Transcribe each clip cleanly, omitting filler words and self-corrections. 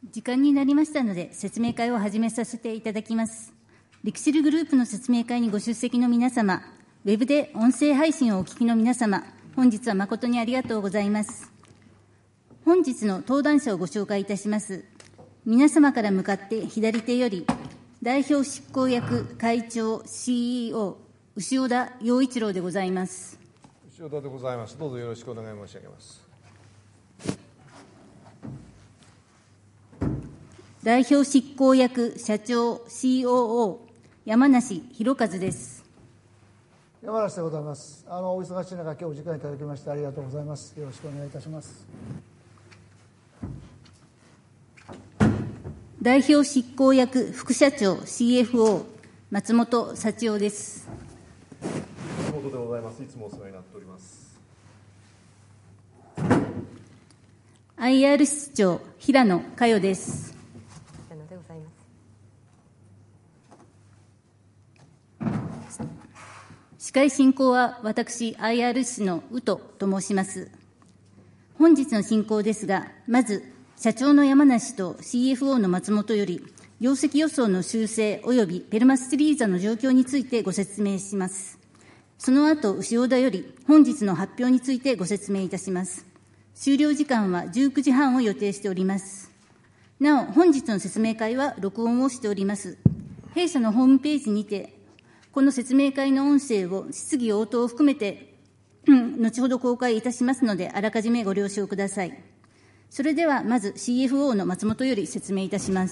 時間になりましたので、説明会を始めさせていただきます。リクシルグループの説明会にご出席の皆様、ウェブで音声配信をお聞きの皆様、本日は誠にありがとうございます。本日の登壇者をご紹介いたします。皆様から向かって左手より、代表執行役会長 CEO、牛尾田洋一郎でございます。 牛尾田でございます。どうぞよろしくお願い申し上げます。 代表執行役社長 COO 山梨弘和です。 山梨でございます。お忙しい中、今日お時間いただきましてありがとうございます。よろしくお願いいたします。 代表執行役副社長 CFO 松本幸男です。 松本でございます。いつもお世話になっております。 IR 室長平野佳代です。司会進行は私 IR 室の宇都と申します。本日の進行ですが、まず社長の山梨と CFO の松本より業績予想の修正及びペルマスリーザの状況についてご説明します。その後牛尾田より本日の発表についてご説明いたします。終了時間は19時半を予定しております。なお本日の説明会は録音をしております。弊社のホームページにてこの説明会の音声を質疑応答を含めて、後ほど公開いたしますので、あらかじめご了承ください。それでは、まず CFO の松本より説明いたします。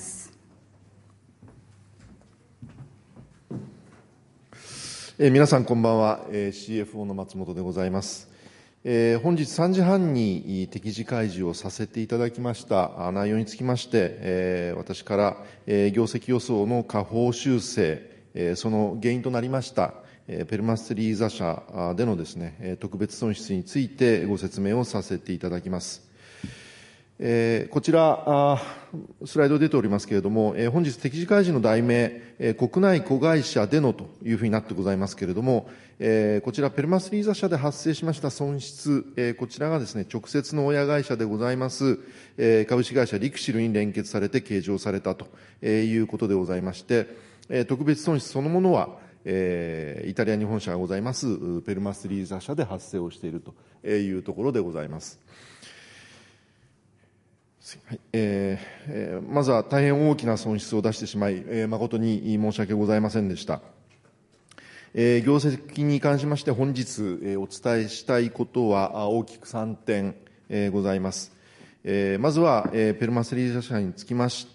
皆さん、こんばんは。CFO の松本でございます。本日3時半に適時開示をさせていただきました内容につきまして、私から業績予想の下方修正、その原因となりましたペルマスリーザ社でのですね、特別損失についてご説明をさせていただきます。こちら、スライド出ておりますけれども、本日適時開示の題名、国内子会社でのというふうになってございますけれども、こちらペルマスリーザ社で発生しました損失、こちらがですね、直接の親会社でございます、株式会社リクシルに連結されて計上されたということでございまして、特別損失そのものは、イタリアに本社がございますペルマスリーザ社で発生をしているというところでございます。はい、まずは大変大きな損失を出してしまい、誠に申し訳ございませんでした。業績に関しまして本日、お伝えしたいことは大きく3点、ございます。まずは、ペルマスリーザ社につきまして、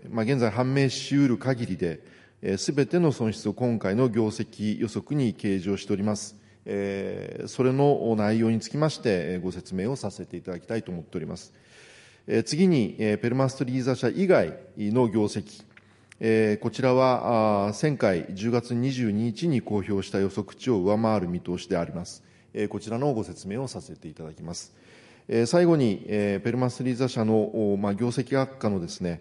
現在判明し得る限りで、すべての損失を今回の業績予測に計上しております。それの内容につきまして、ご説明をさせていただきたいと思っております。次に、ペルマスリーザ社以外の業績、こちらは前回10月22日に公表した予測値を上回る見通しであります。こちらのご説明をさせていただきます。最後に、ペルマスリーザ社の、業績悪化のですね、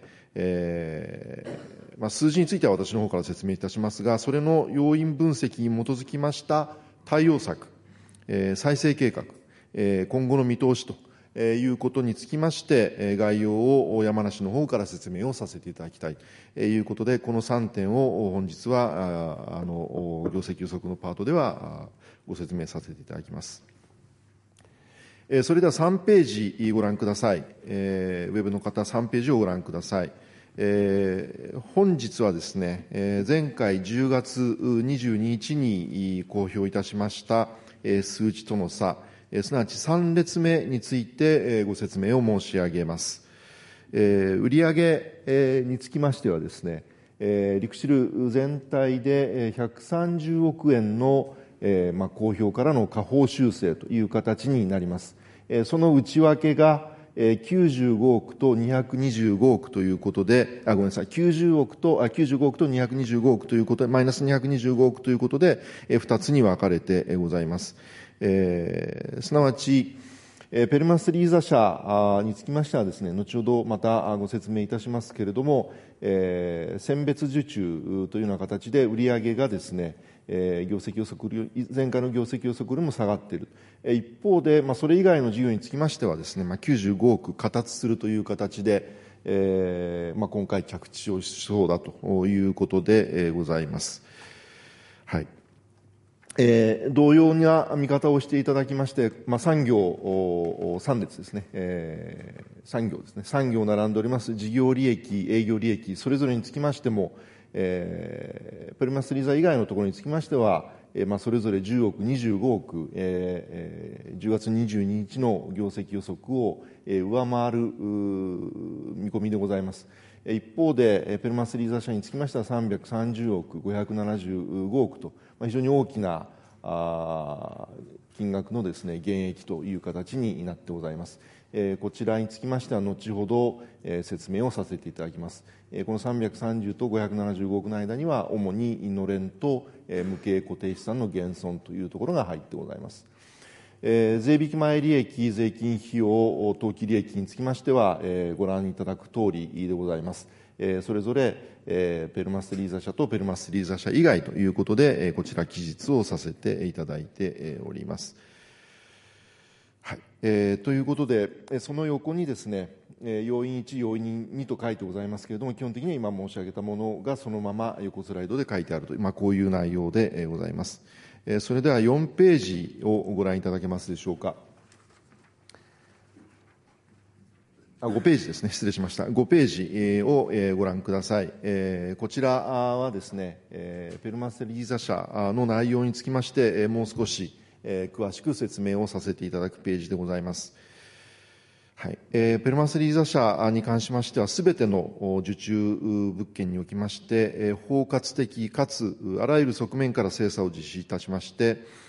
数字については私の方から説明いたしますが、それの要因分析に基づきました対応策、再生計画、今後の見通しということにつきまして、概要を山梨の方から説明をさせていただきたいということで、この3点を本日は、業績予測のパートではご説明させていただきます。それでは3ページご覧ください。ウェブの方3ページをご覧ください。本日はですね、前回10月22日に公表いたしました数値との差、すなわち3列目についてご説明を申し上げます。売上につきましてはですね、リクシル全体で130億円の公表からの下方修正という形になります。その内訳が95億と225億ということで、ごめんなさい、95億と225億ということで、マイナス225億ということで、2つに分かれてございます。すなわち、ペルマスリーザ社につきましてはですね、後ほどまたご説明いたしますけれども、選別受注というような形で売上がですね、業績予測、前回の業績予測よりも下がっている。一方で、それ以外の事業につきましてはですね、95億加達するという形で、 今回着地をしそうだということでございます。はい。同様な見方をしていただきまして、3列ですね、3行ですね、3行並んでおります事業利益、営業利益、それぞれにつきましても、ペルマスリーザ以外のところにつきましては、それぞれ10億、25億、10月22日の業績予測を上回る見込みでございます。一方で、ペルマスリーザ社につきましては330億、575億と、非常に大きな金額のですね、減益という形になってございます。こちらにつきましては、後ほど説明をさせていただきます。この330と575億の間には、主にのれんと無形固定資産の減損というところが入ってございます。税引き前利益、税金費用、当期利益につきましては、ご覧いただく通りでございます。それぞれ、ペルマスリーザ社とペルマスリーザ社以外ということで、こちら記述をさせていただいております。はい。ということで、その横にですね、要因1、要因2と書いてございますけれども、基本的には今申し上げたものがそのまま横スライドで書いてあるという、こういう内容でございます。それでは4ページをご覧いただけますでしょうか。5ページですね、失礼しました。5ページをご覧ください。こちらはですね、ペルマスリーザ社の内容につきまして、もう少し詳しく説明をさせていただくページでございます。はい。ペルマスリーザ社に関しましては、すべての受注物件におきまして、包括的かつあらゆる側面から精査を実施いたしまして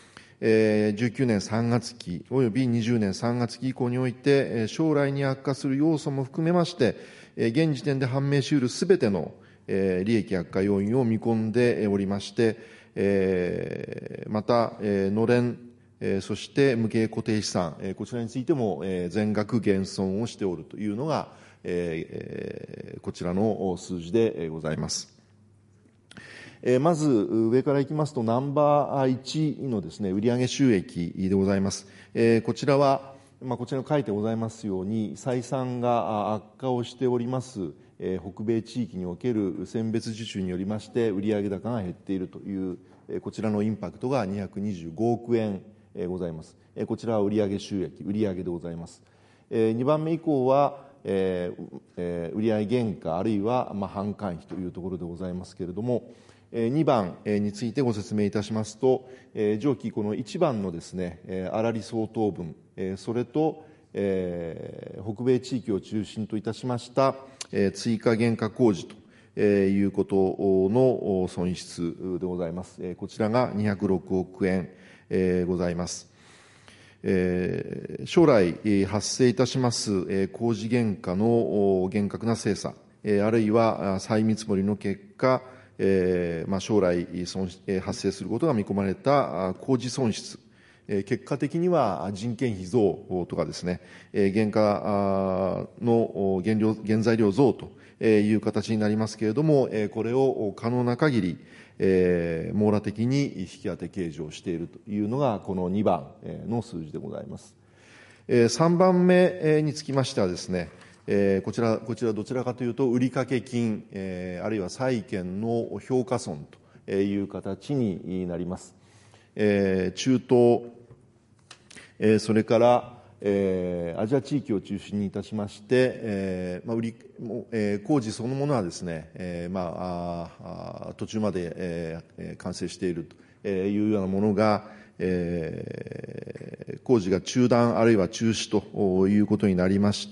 、19年3月期および20年3月期以降において、将来に悪化する要素も含めまして、現時点で判明し得るすべての利益悪化要因を見込んでおりまして、また、のれん、そして無形固定資産、こちらについても全額減損をしておるというのが、こちらの数字でございます。まず上からいきますと、ナンバー1のですね、売上収益でございます。こちらは、こちらに書いてございますように、採算が悪化をしております、北米地域における選別受注によりまして、売上高が減っているという、こちらのインパクトが225億円ございます。こちらは売上収益、売上でございます。2番目以降は、売上原価あるいは販管費というところでございますけれども、2番についてご説明いたしますと、上記この1番のですね、粗利相当分、それと、北米地域を中心といたしました追加原価工事ということの損失でございます。こちらが206億円ございます。将来発生いたします工事原価の厳格な精査、あるいは再見積もりの結果、将来発生することが見込まれた工事損失、結果的には人件費増とかですね、原価の原材料増という形になりますけれども、これを可能な限り網羅的に引き当て計上しているというのがこの2番の数字でございます。3番目につきましてはですね、こちらどちらかというと売掛金、あるいは債券の評価損という形になります。中東、それからアジア地域を中心にいたしまして、工事そのものはですね、途中まで完成しているというようなものが、工事が中断あるいは中止ということになりまして、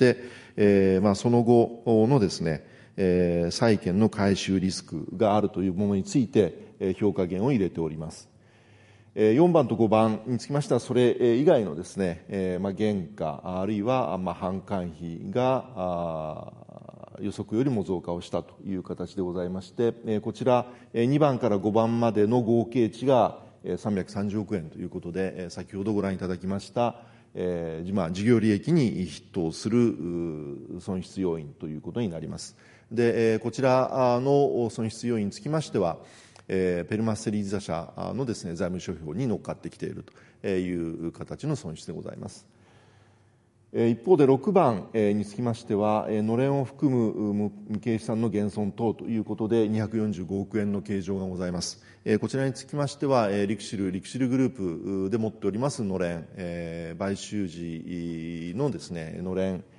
その後のですね、債券の回収リスクがあるというものについて評価減を入れております。4番と5番につきましては、それ以外のですね、原価あるいは販管費が予測よりも増加をしたという形でございまして、こちら2番から5番までの合計値が330億円ということで、先ほどご覧いただきました事業利益に筆頭する損失要因ということになります。で、こちらの損失要因につきましては、ペルマスリーザ社のですね、財務諸表に乗っかってきているという形の損失でございます。 一方で6番につきましては、のれんを含む無形資産の減損等ということで、245億円の計上がございます。こちらにつきましては、リクシルグループで持っておりますのれん、買収時のですね、のれん、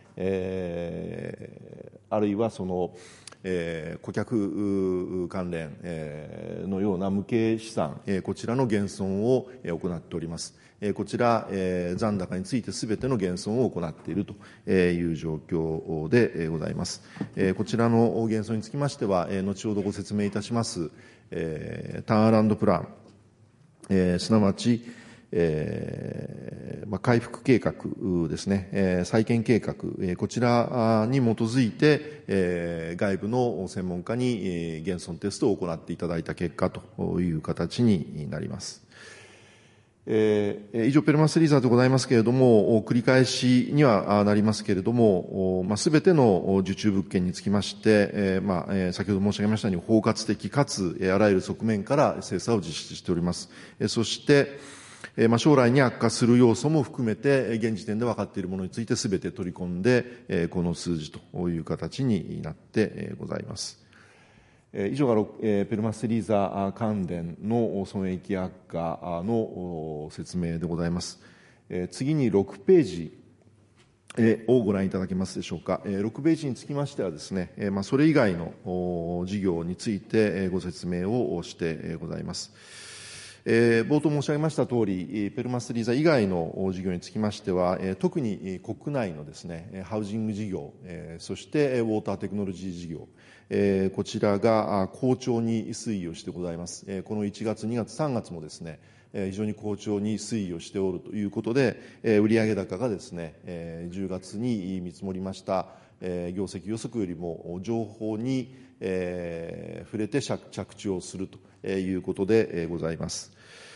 あるいはその、顧客関連のような無形資産、こちらの減損を行っております。こちら、残高についてすべての減損を行っているという状況でございます。こちらの減損につきましては、後ほどご説明いたします、ターンアラウンドプラン、すなわち、回復計画ですね、再建計画、こちらに基づいて、外部の専門家に減損テストを行っていただいた結果という形になります。以上、ペルマスリーザーでございますけれども、繰り返しにはなりますけれども、すべての受注物件につきまして、先ほど申し上げましたように、包括的かつ、あらゆる側面から精査を実施しております。そして、将来に悪化する要素も含めて、現時点で分かっているものについてすべて取り込んで、この数字という形になってございます。以上がペルマスリーザ関連の損益悪化の説明でございます。次に6ページをご覧いただけますでしょうか。6ページにつきましてはですね、それ以外の事業についてご説明をしてございます。冒頭申し上げましたとおり、ペルマスリーザ以外の事業につきましては、特に国内のですね、ハウジング事業、そしてウォーターテクノロジー事業、こちらが好調に推移をしてございます。この1月、2月、3月もですね、非常に好調に推移をしておるということで、売上高がですね、10月に見積もりました業績予測よりも情報に触れて着地をするということでございます。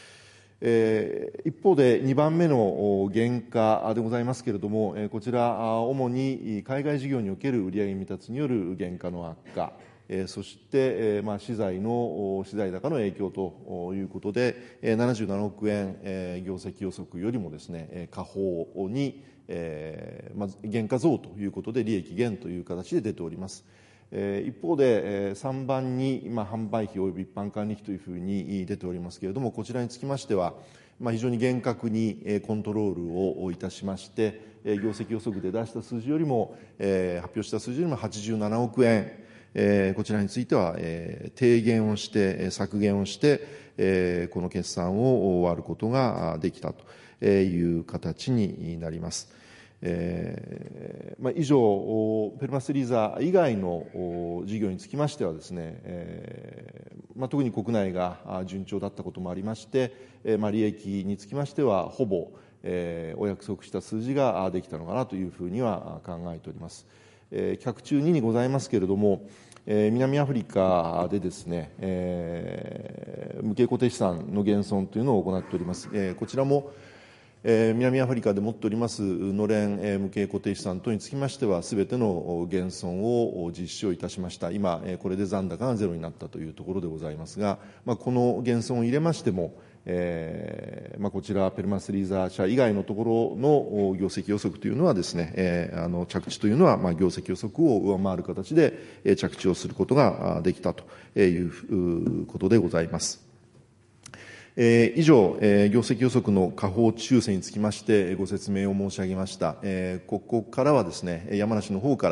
一方で2番目の減価でございますけれども、こちら主に海外事業における売上未達による減価の悪化、そして資材高の影響ということで、77億円業績予測よりもですね、下方に減価増ということで利益減という形で出ております。一方で3番に販売費及び一般管理費というふうに出ておりますけれども、こちらにつきましては非常に厳格にコントロールをいたしまして、業績予測で出した数字よりも発表した数字よりも87億円、こちらについては低減をして削減をしてこの決算を終わることができたという形になります。以上、ペルマスリーザ以外の事業につきましてはですね、特に国内が順調だったこともありまして、利益につきましてはほぼお約束した数字ができたのかなというふうには考えております。脚注2にございますけれども、南アフリカでですね、無形固定資産の減損というのを行っております。こちらも南アフリカで持っておりますのれん無形固定資産等につきましては、すべての減損を実施をいたしました。今、これで残高がゼロになったというところでございますが、この減損を入れましても、こちら、ペルマスリーザ社以外のところの業績予測というのはですね、着地というのは、業績予測を上回る形で着地をすることができたということでございます。以上、業績予測の下方修正につきましてご説明を申し上げました。ここからはですね、山梨の方から、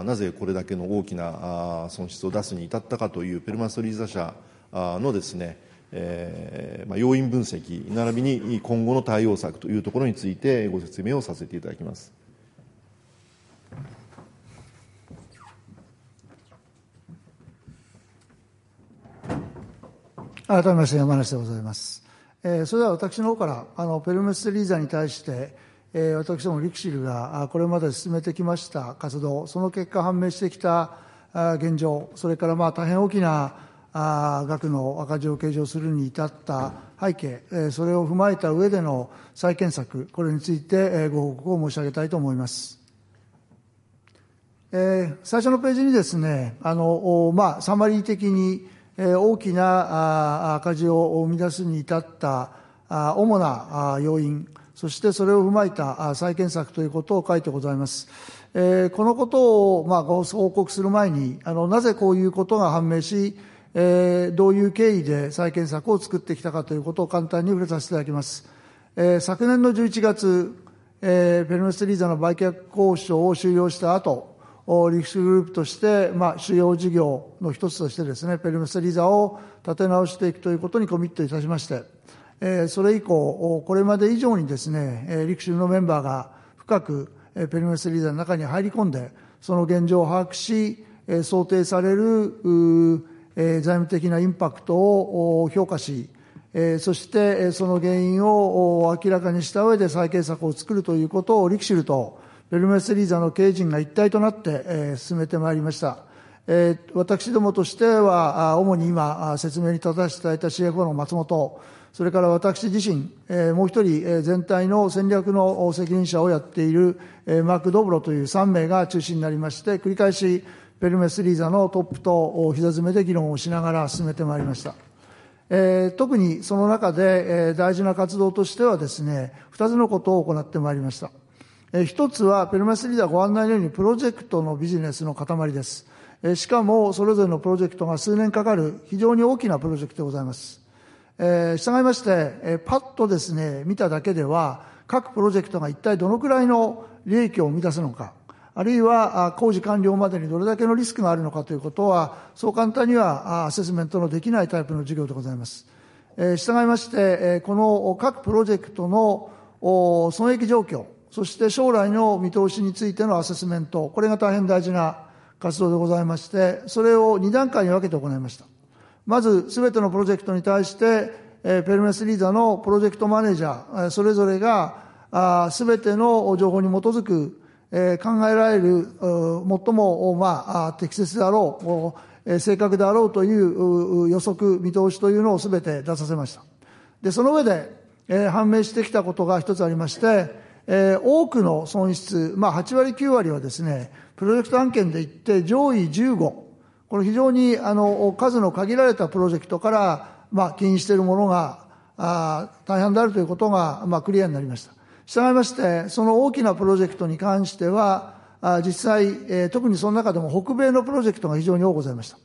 なぜこれだけの大きな損失を出すに至ったかというペルマスリーザ社のですね、要因分析並びに今後の対応策というところについてご説明をさせていただきます。 改めまして山梨でございます。それでは私の方からペルマスリーザに対して私どもリクシルがこれまで進めてきました活動、その結果判明してきた現状、それから大変大きな額の赤字を計上するに至った背景、それを踏まえた上での再建策、これについてご報告を申し上げたいと思います。最初のページにですね、サマリー的に大きな赤字を生み出すに至った主な要因、 そしてそれを踏まえた再建策ということを書いてございます。このことをご報告する前に、なぜこういうことが判明し、どういう経緯で再建策を作ってきたかということを簡単に触れさせていただきます。昨年の11月、ペルメスリーザの売却交渉を終了した後、リクシルグループとして、主要事業の一つとしてですね、ペルメスリーザを立て直していくということにコミットいたしまして、それ以降、これまで以上にですね、リクシルのメンバーが深くペルメスリーザの中に入り込んで、その現状を把握し、想定される財務的なインパクトを評価し、そしてその原因を明らかにした上で再建策を作るということをリクシルとペルメスリーザの経営陣が一体となって進めてまいりました。私どもとしては主に今説明に立たせていただいた CFO の松本、それから私自身もう一人全体の戦略の責任者をやっているマーク・ドブロという3名が中心になりまして、繰り返しペルメスリーザのトップと膝詰めで議論をしながら進めてまいりました。特にその中で大事な活動としてはですね、2つのことを行ってまいりました。一つはペルメスリーザご案内のようにプロジェクトのビジネスの塊です。しかもそれぞれのプロジェクトが数年かかる非常に大きなプロジェクトでございます。従いまして、パッとですね、見ただけでは各プロジェクトが一体どのくらいの利益を生み出すのか、あるいは工事完了までにどれだけのリスクがあるのかということは、そう簡単にはアセスメントのできないタイプの事業でございます。従いまして、この各プロジェクトの損益状況、そして将来の見通しについてのアセスメント、これが大変大事な活動でございまして、それを2段階に分けて行いました。まず、すべてのプロジェクトに対して、ペルメスリーザのプロジェクトマネージャー、それぞれがすべての情報に基づく考えられる最も適切であろう、正確であろうという予測、見通しというのをすべて出させました。で、その上で判明してきたことが一つありまして、多くの損失、8割9割はですね、プロジェクト案件でいって上位15、これ非常に数の限られたプロジェクトから起因しているものが大半であるということがクリアになりました。従いまして、その大きなプロジェクトに関しては、実際、特にその中でも北米のプロジェクトが非常に多くございました。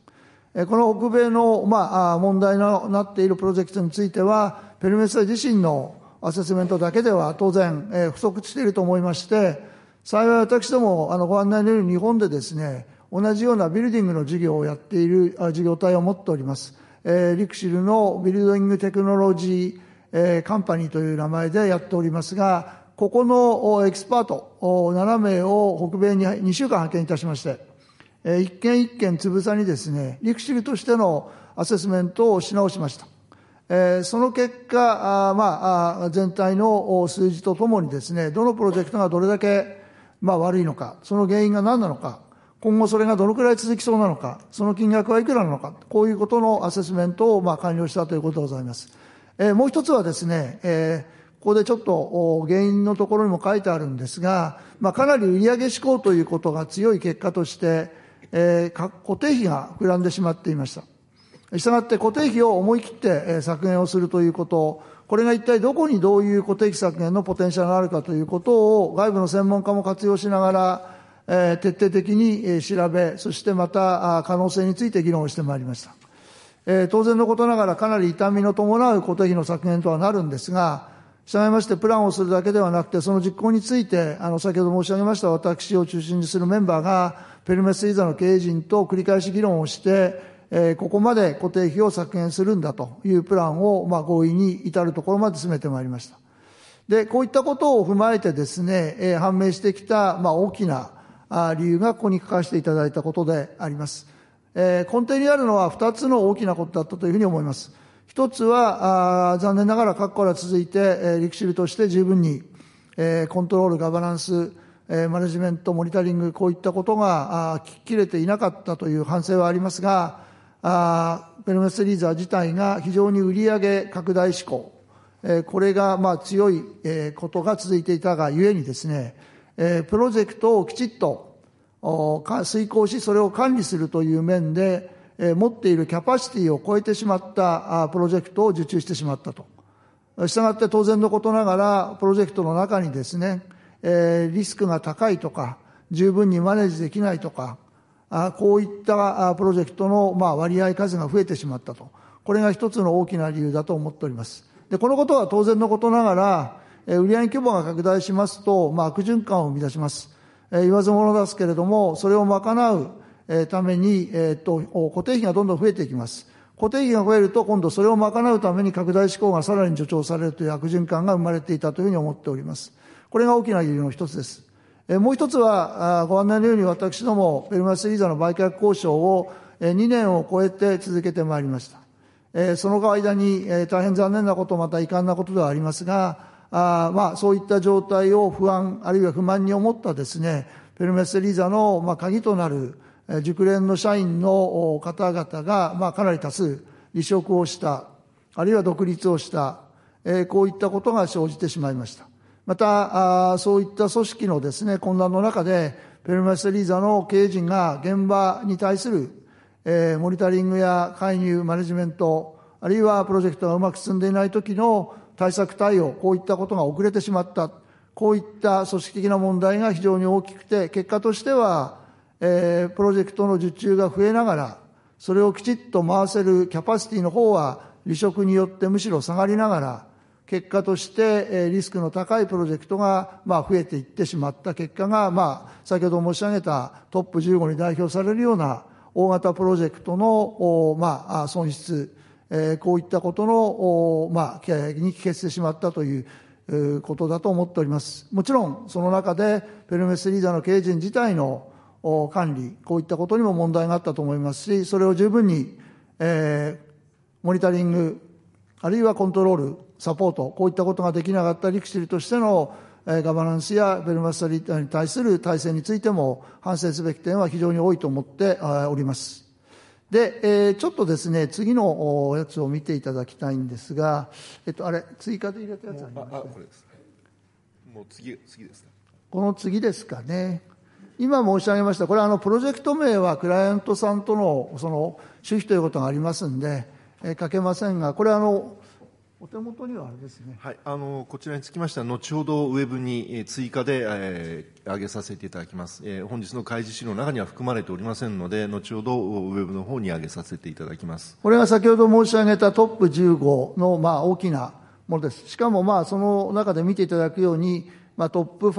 この北米の問題になっているプロジェクトについては、ペルメスリーザ自身のアセスメントだけでは当然不足していると思いまして、幸い私どもご案内のように日本でですね、同じようなビルディングの事業をやっている事業体を持っております。リクシルのビルディングテクノロジーカンパニーという名前でやっておりますが、ここのエキスパート7名を北米に2週間派遣いたしまして、一件一件つぶさにですね、リクシルとしてのアセスメントをし直しました。その結果、全体の数字とともにですね、どのプロジェクトがどれだけ悪いのか、その原因が何なのか、今後それがどのくらい続きそうなのか、その金額はいくらなのか、こういうことのアセスメントを完了したということでございます。もう一つはですね、ここでちょっと原因のところにも書いてあるんですが、かなり売上志向ということが強い結果として、固定費が膨らんでしまっていました。したがって固定費を思い切って削減をするということ、これが一体どこにどういう固定費削減のポテンシャルがあるかということを外部の専門家も活用しながら、徹底的に調べ、そしてまた可能性について議論をしてまいりました。当然のことながらかなり痛みの伴う固定費の削減とはなるんですが、従いましてプランをするだけではなくて、その実行について、先ほど申し上げました私を中心にするメンバーが、ペルメスリーザの経営陣と繰り返し議論をして、ここまで固定費を削減するんだというプランを、合意に至るところまで進めてまいりました。で、こういったことを踏まえてですね、判明してきた、大きな理由がここに書かせていただいたことであります。根底にあるのは2つの大きなことだったというふうに思います。一つは、残念ながら過去から続いて、リクシルとして十分に、コントロール、ガバナンス、マネジメント、モニタリング、こういったことが切れていなかったという反省はありますが、ペルメスリーザ自体が非常に売上拡大志向、これが強いことが続いていたがゆえにですね、プロジェクトをきちっと遂行し、それを管理するという面で、持っているキャパシティを超えてしまったプロジェクトを受注してしまったと。 したがって当然のことながら、プロジェクトの中にですね、リスクが高いとか、十分にマネージできないとか、こういったプロジェクトの割合数が増えてしまったと。これが一つの大きな理由だと思っております。で、このことは当然のことながら、売上規模が拡大しますと、悪循環を生み出します。言わずものですけれども、それを賄うために、固定費がどんどん増えていきます。固定費が増えると、今度それを賄うために拡大志向がさらに助長されるという悪循環が生まれていたというふうに思っております。これが大きな理由の一つです。もう一つは、ご案内のように私ども、ペルマスリーザの売却交渉を2年を超えて続けてまいりました。その間に大変残念なこと、また遺憾なことではありますが、そういった状態を不安、あるいは不満に思ったですね、ペルメスリーザの鍵となる熟練の社員の方々がかなり多数離職をした、あるいは独立をした、こういったことが生じてしまいました。また、そういった組織のですね、混乱の中で、ペルメスリーザの経営陣が現場に対するモニタリングや介入、マネジメント、あるいはプロジェクトがうまく進んでいない時の対策対応、こういったことが遅れてしまった。こういった組織的な問題が非常に大きくて、結果としては、プロジェクトの受注が増えながら、それをきちっと回せるキャパシティの方は、離職によってむしろ下がりながら、結果としてリスクの高いプロジェクトが増えていってしまった結果が、先ほど申し上げたトップ15に代表されるような大型プロジェクトの損失、こういったことのに帰結してしまったということだと思っております。もちろんその中でペルメスリーザの経営陣自体の管理、こういったことにも問題があったと思いますし、それを十分にモニタリング、あるいはコントロール、サポート、こういったことができなかったリクシルとしてのガバナンスやペルメスリーザに対する体制についても反省すべき点は非常に多いと思っております。で、ちょっとですね、次のやつを見ていただきたいんですが、追加で入れたやつありますね。 これですね。もう次ですか。 この次ですかね。今申し上げました、これはプロジェクト名はクライアントさんとのその趣旨ということがありますんで、書けませんが、これお手元にはあれですね。 はい、こちらにつきましては、後ほどウェブに追加で上げさせていただきます。本日の開示資料の中には含まれておりませんので、後ほどウェブの方に上げさせていただきます。 これが先ほど申し上げたトップ15の大きなものです。しかもその中で見ていただくように、トップ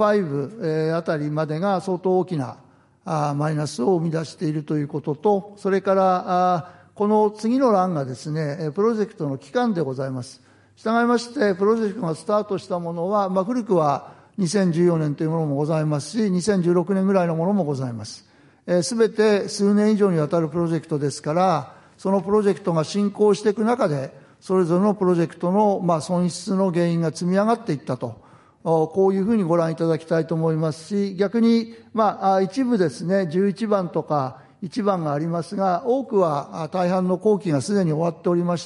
5あたりまでが相当大きなマイナスを生み出しているということと、それからこの次の欄がですね、プロジェクトの期間でございます。したがいまして、プロジェクトがスタートしたものは、古くは2014年というものもございますし、2016年ぐらいのものもございます。すべて数年以上にわたるプロジェクトですから、そのプロジェクトが進行していく中で、それぞれのプロジェクトの損失の原因が積み上がっていったと、こういうふうにご覧いただきたいと思いますし、逆に、一部ですね、11番とか1番がありますが、多くは大半の工期がすでに終わっておりまして、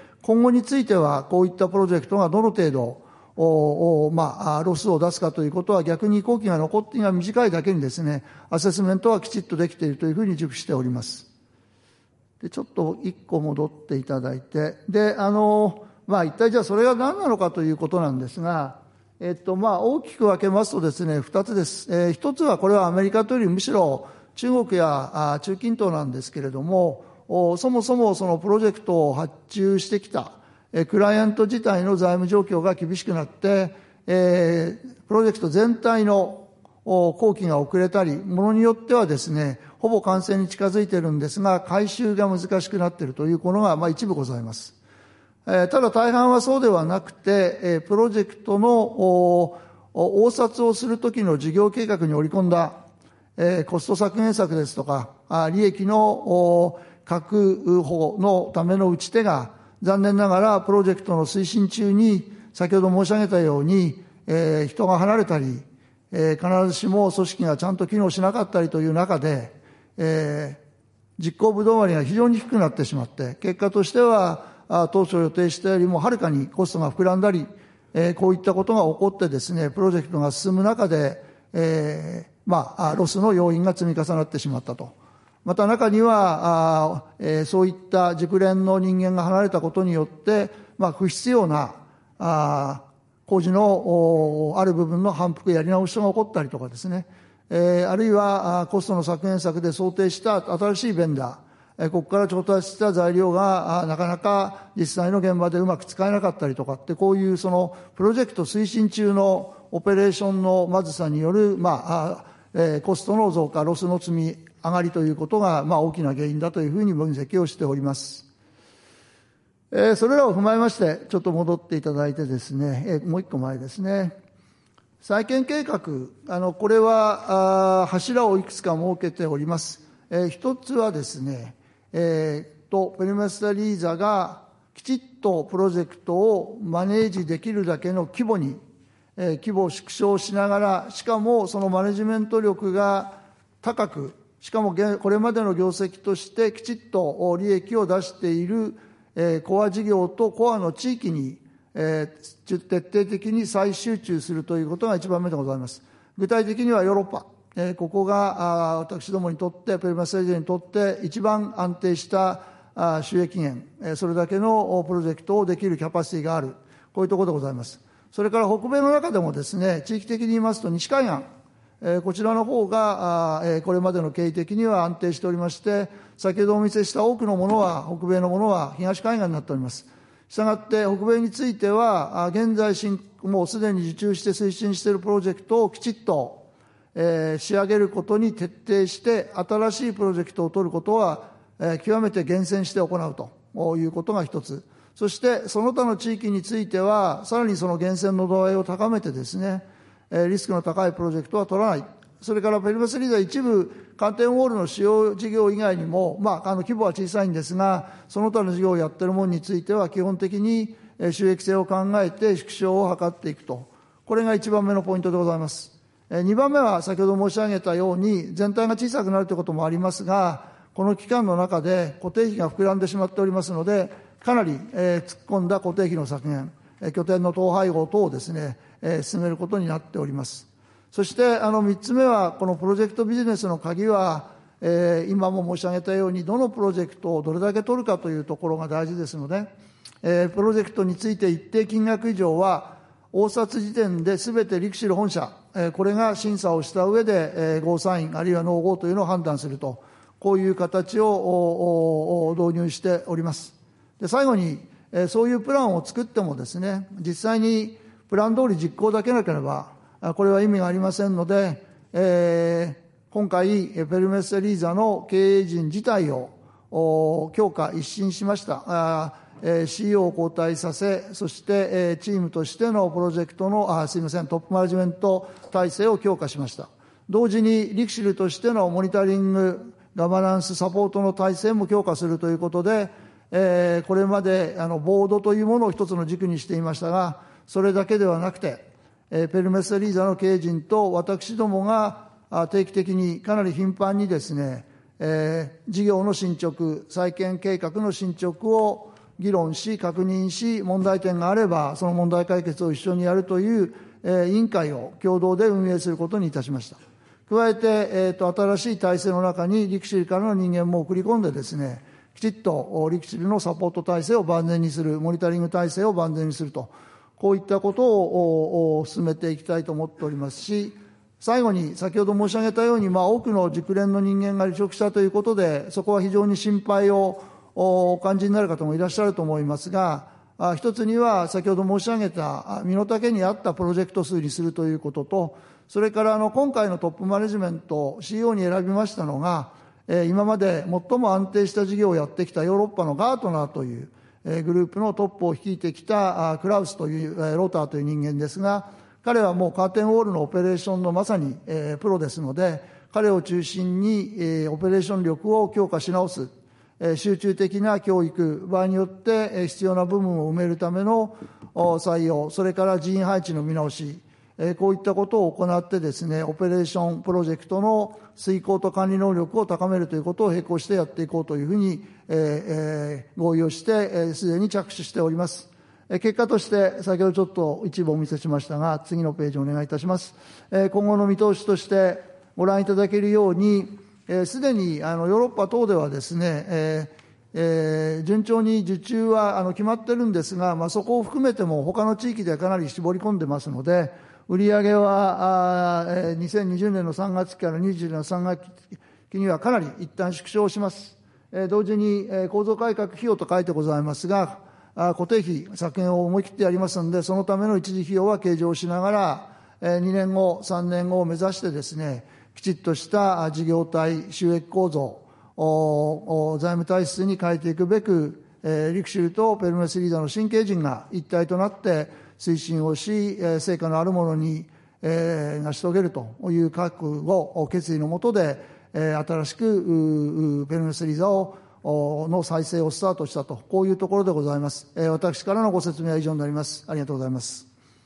今後についてはこういったプロジェクトがどの程度ロスを出すかということは逆に工期が残ってが短いだけにですね、アセスメントはきちっとできているというふうに熟しております。で、ちょっと一個戻っていただいて、で、一体じゃあそれが何なのかということなんですが、大きく分けますとですね、二つです。一つはこれはアメリカというよりむしろ中国や中近東なんですけれども、そもそもそのプロジェクトを発注してきたクライアント自体の財務状況が厳しくなって、プロジェクト全体の工期が遅れたり、ものによってはですね、ほぼ完成に近づいているんですが、回収が難しくなっているというものが一部ございます。ただ大半はそうではなくて、プロジェクトの応札をするときの事業計画に織り込んだコスト削減策ですとか、利益の確保のための打ち手が残念ながらプロジェクトの推進中に先ほど申し上げたように、人が離れたり、必ずしも組織がちゃんと機能しなかったりという中で、実行部止まりが非常に低くなってしまって、結果としては当初予定したよりもはるかにコストが膨らんだり、こういったことが起こってですね、プロジェクトが進む中で、ロスの要因が積み重なってしまったと。また中にはそういった熟練の人間が離れたことによって、不必要な工事のある部分の反復やり直しが起こったりとかですね、あるいはコストの削減策で想定した新しいベンダー、ここから調達した材料がなかなか実際の現場でうまく使えなかったりとかって、こういうそのプロジェクト推進中のオペレーションのまずさによる、コストの増加、ロスの積み上がりということが、大きな原因だというふうに分析をしております。それらを踏まえまして、ちょっと戻っていただいてですね、もう一個前ですね。再建計画、これは柱をいくつか設けております。一つはですね、ペルメスタリーザがきちっとプロジェクトをマネージできるだけの規模に、規模を縮小しながら、しかもそのマネジメント力が高く、しかもこれまでの業績としてきちっと利益を出しているコア事業とコアの地域に徹底的に再集中するということが一番目でございます。具体的にはヨーロッパ、ここが私どもにとって、ペルメスタリーザにとって一番安定した収益源、それだけのプロジェクトをできるキャパシティがある、こういうところでございます。それから北米の中でもですね、地域的に言いますと西海岸、こちらの方がこれまでの経緯的には安定しておりまして、先ほどお見せした多くのものは、北米のものは東海岸になっております。したがって北米については、現在もうすでに受注して推進しているプロジェクトをきちっと仕上げることに徹底して、新しいプロジェクトを取ることは極めて厳選して行うということが一つ。そしてその他の地域については、さらにその厳選の度合いを高めてですね、リスクの高いプロジェクトは取らない。それからペルメスリーザー一部カーテンウォールの使用事業以外にも、規模は小さいんですが、その他の事業をやっているものについては基本的に収益性を考えて縮小を図っていくと。これが一番目のポイントでございます。二番目は先ほど申し上げたように、全体が小さくなるということもありますが、この期間の中で固定費が膨らんでしまっておりますので、かなり突っ込んだ固定費の削減、拠点の統廃合等をですね、進めることになっております。そして三つ目は、このプロジェクトビジネスの鍵は、今も申し上げたように、どのプロジェクトをどれだけ取るかというところが大事ですので、プロジェクトについて一定金額以上は、応札時点で全てリクシル本社、これが審査をした上で、ゴーサインあるいはノーゴーというのを判断すると、こういう形を導入しております。で、最後に、そういうプランを作ってもですね、実際にプラン通り実行だけなければ、これは意味がありませんので、今回、ペルメスタリーザの経営陣自体を強化、一新しました。CEO を交代させ、そしてチームとしてのプロジェクトの、トップマネジメント体制を強化しました。同時に、リクシルとしてのモニタリング、ガバナンス、サポートの体制も強化するということで、これまでボードというものを一つの軸にしていましたが、それだけではなくて、ペルメスタリーザの経営陣と私どもが定期的にかなり頻繁にですね、事業の進捗、再建計画の進捗を議論し、確認し、問題点があれば、その問題解決を一緒にやるという委員会を共同で運営することにいたしました。加えて、新しい体制の中にリクシルからの人間も送り込んでですね、きちっとリクシルのサポート体制を万全にする、モニタリング体制を万全にすると、こういったことを進めていきたいと思っておりますし、最後に先ほど申し上げたように、多くの熟練の人間が離職したということで、そこは非常に心配をお感じになる方もいらっしゃると思いますが、一つには先ほど申し上げた身の丈に合ったプロジェクト数にするということと、それから今回のトップマネジメント CEO に選びましたのが、今まで最も安定した事業をやってきたヨーロッパのガートナーというグループのトップを率いてきたクラウスというロターという人間ですが、彼はもうカーテンウォールのオペレーションのまさにプロですので、彼を中心にオペレーション力を強化し直す、集中的な教育、場合によって必要な部分を埋めるための採用、それから人員配置の見直し、こういったことを行ってですね、オペレーションプロジェクトの遂行と管理能力を高めるということを並行してやっていこうというふうに合意をして、すでに着手しております。結果として、先ほどちょっと一部お見せしましたが、次のページお願いいたします。今後の見通しとしてご覧いただけるように、すでにヨーロッパ等ではですね、 順調に受注は決まってるんですが、そこを含めても他の地域ではかなり絞り込んでますので、売上は2020年の3月期から20年の3月期にはかなり一旦縮小します。同時に構造改革費用と書いてございますが、固定費削減を思い切ってやりますので、そのための一時費用は計上しながら、2年後、3年後を目指してですね、きちっとした事業体、収益構造、財務体質に変えていくべく、リクシルとペルメスリーザの神経人が一体となって推進をし、成果のあるものに成し遂げるという覚悟、決意のもとで、新しくペルメスリーザの再生をスタートしたと、こういうところでございます。私からのご説明は以上になります。ありがとうございます。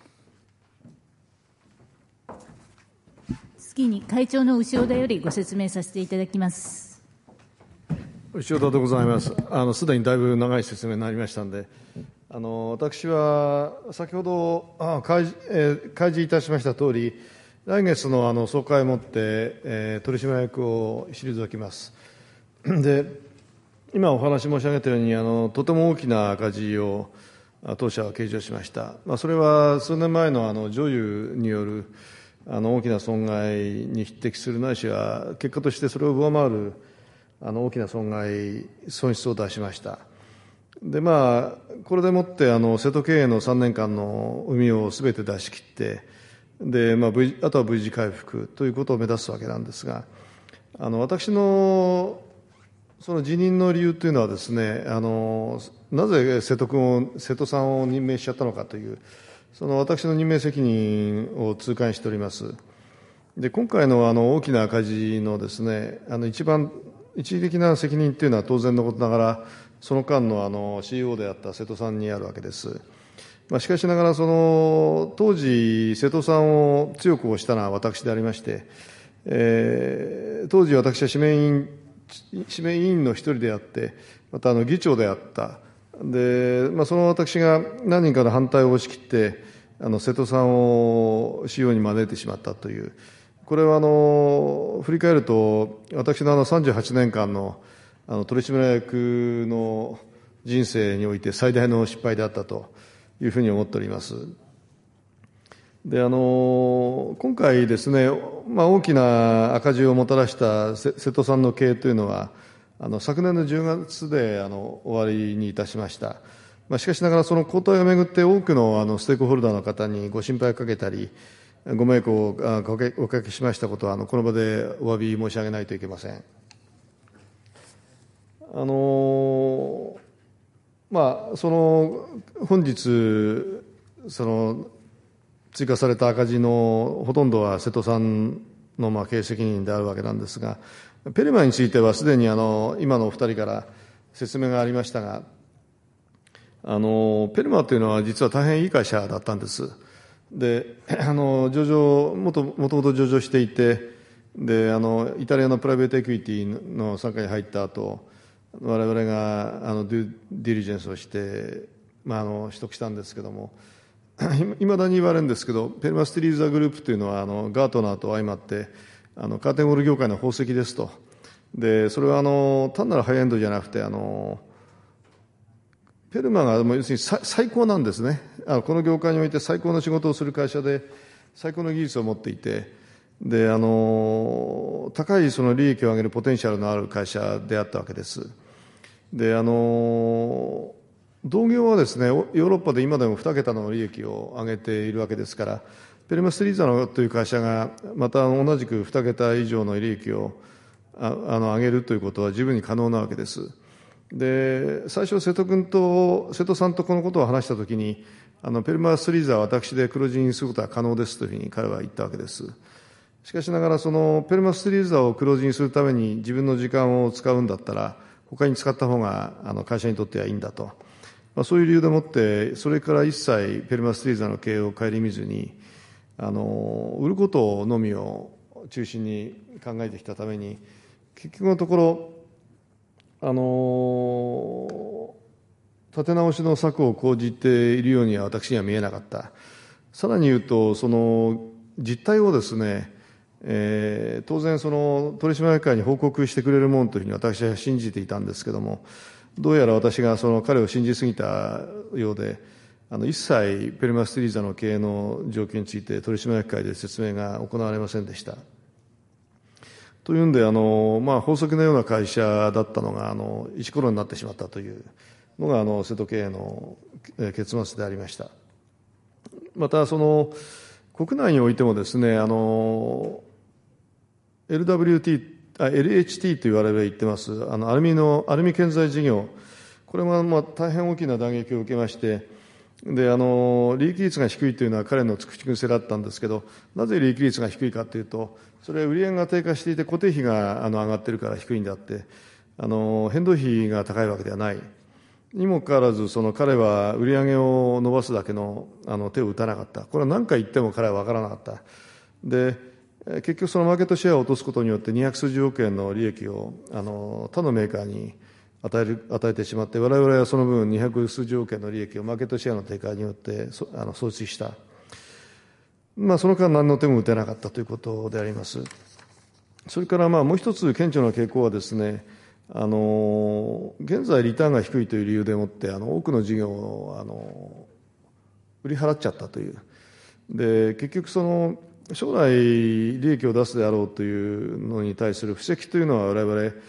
次に会長の牛尾田よりご説明させていただきます。 牛尾田でございます。すでにだいぶ長い説明になりましたので、私は先ほど開示いたしましたとおり、来月の総会をもって、取締役を退きます。で、今お話申し上げたように、とても大きな赤字を当社は計上しました。それは数年前の女優による大きな損害に匹敵するないしは、結果としてそれを上回る大きな損失を出しました。で、これでもって瀬戸経営の3年間の膿をすべて出し切って、で、あとは V 字回復ということを目指すわけなんですが、私のその辞任の理由というのはですね、なぜ瀬戸さんを任命しちゃったのかという、その私の任命責任を痛感しております。で、今回の大きな赤字のですね、一時的な責任というのは当然のことながら、その間のCEO であった瀬戸さんにあるわけです。しかしながら、当時、瀬戸さんを強く推したのは私でありまして、当時私は指名委員の一人であって、また議長であった。で、その私が何人かの反対を押し切って、瀬戸さんをCEOに招いてしまったという、これは振り返ると、私の38年間の取締役の人生において最大の失敗であったというふうに思っております。で、今回ですね、大きな赤字をもたらした瀬戸さんの経営というのは、昨年の10月で終わりにいたしました。しかしながら、その交代をめぐって多くのステークホルダーの方にご心配をかけたり、ご迷惑をおかけしましたことは、この場でお詫び申し上げないといけません。本日、追加された赤字のほとんどは瀬戸さんの経営責任であるわけなんですが、ペルマについてはすでに今のお二人から説明がありましたが、ペルマというのは実は大変いい会社だったんです。で、もともと上場していて、で、イタリアのプライベートエクイティの傘下に入った後、我々がデューディリジェンスをして、取得したんですけども、いまだに言われるんですけど、ペルマステリーザグループというのはガートナーと相まってカーテンウォール業界の宝石ですと。で、それは単なるハイエンドじゃなくてペルマが要するに最高なんですね。この業界において最高の仕事をする会社で最高の技術を持っていて、で、高いその利益を上げるポテンシャルのある会社であったわけです。で、同業はですね、ヨーロッパで今でも2桁の利益を上げているわけですから、ペルマスリーザという会社がまた同じく2桁以上の利益を上げるということは十分に可能なわけです。で、最初瀬戸さんとこのことを話したときに、ペルマスリーザは私で黒字にすることは可能ですというふうに彼は言ったわけです。しかしながら、そのペルマスリーザを黒字にするために自分の時間を使うんだったら、他に使った方が会社にとってはいいんだと。そういう理由でもって、それから一切ペルマスリーザの経営を顧みずに、売ることのみを中心に考えてきたために、結局のところ、立て直しの策を講じているようには私には見えなかった。さらに言うと、その実態をですね、当然その取締役会に報告してくれるものというふうに私は信じていたんですけども、 どうやら私が彼を信じすぎたようで、一切ペルマステリーザの経営の状況について取締役会で説明が行われませんでした。というんで、宝石のような会社だったのが、石ころになってしまったというのが、瀬戸経営の結末でありました。また、国内においてもですね、LHT と言われて言ってます、アルミ建材事業、これも大変大きな打撃を受けまして、で、利益率が低いというのは彼の口癖だったんですけど、なぜ利益率が低いかというと、それは売上が低下していて固定費が上がっているから低いんであって、変動費が高いわけではない。にもかかわらず、彼は売上を伸ばすだけの手を打たなかった。これは何回言っても彼は分からなかった。で、結局マーケットシェアを落とすことによって200数十億円の利益を他のメーカーに与えてしまって、我々はその分200数十億円の利益をマーケットシェアの低下によって喪失した。その間何の手も打てなかったということであります。それからもう一つ顕著な傾向はですね、現在リターンが低いという理由でもって多くの事業を売り払っちゃったという。で、結局将来利益を出すであろうというのに対する布石というのは我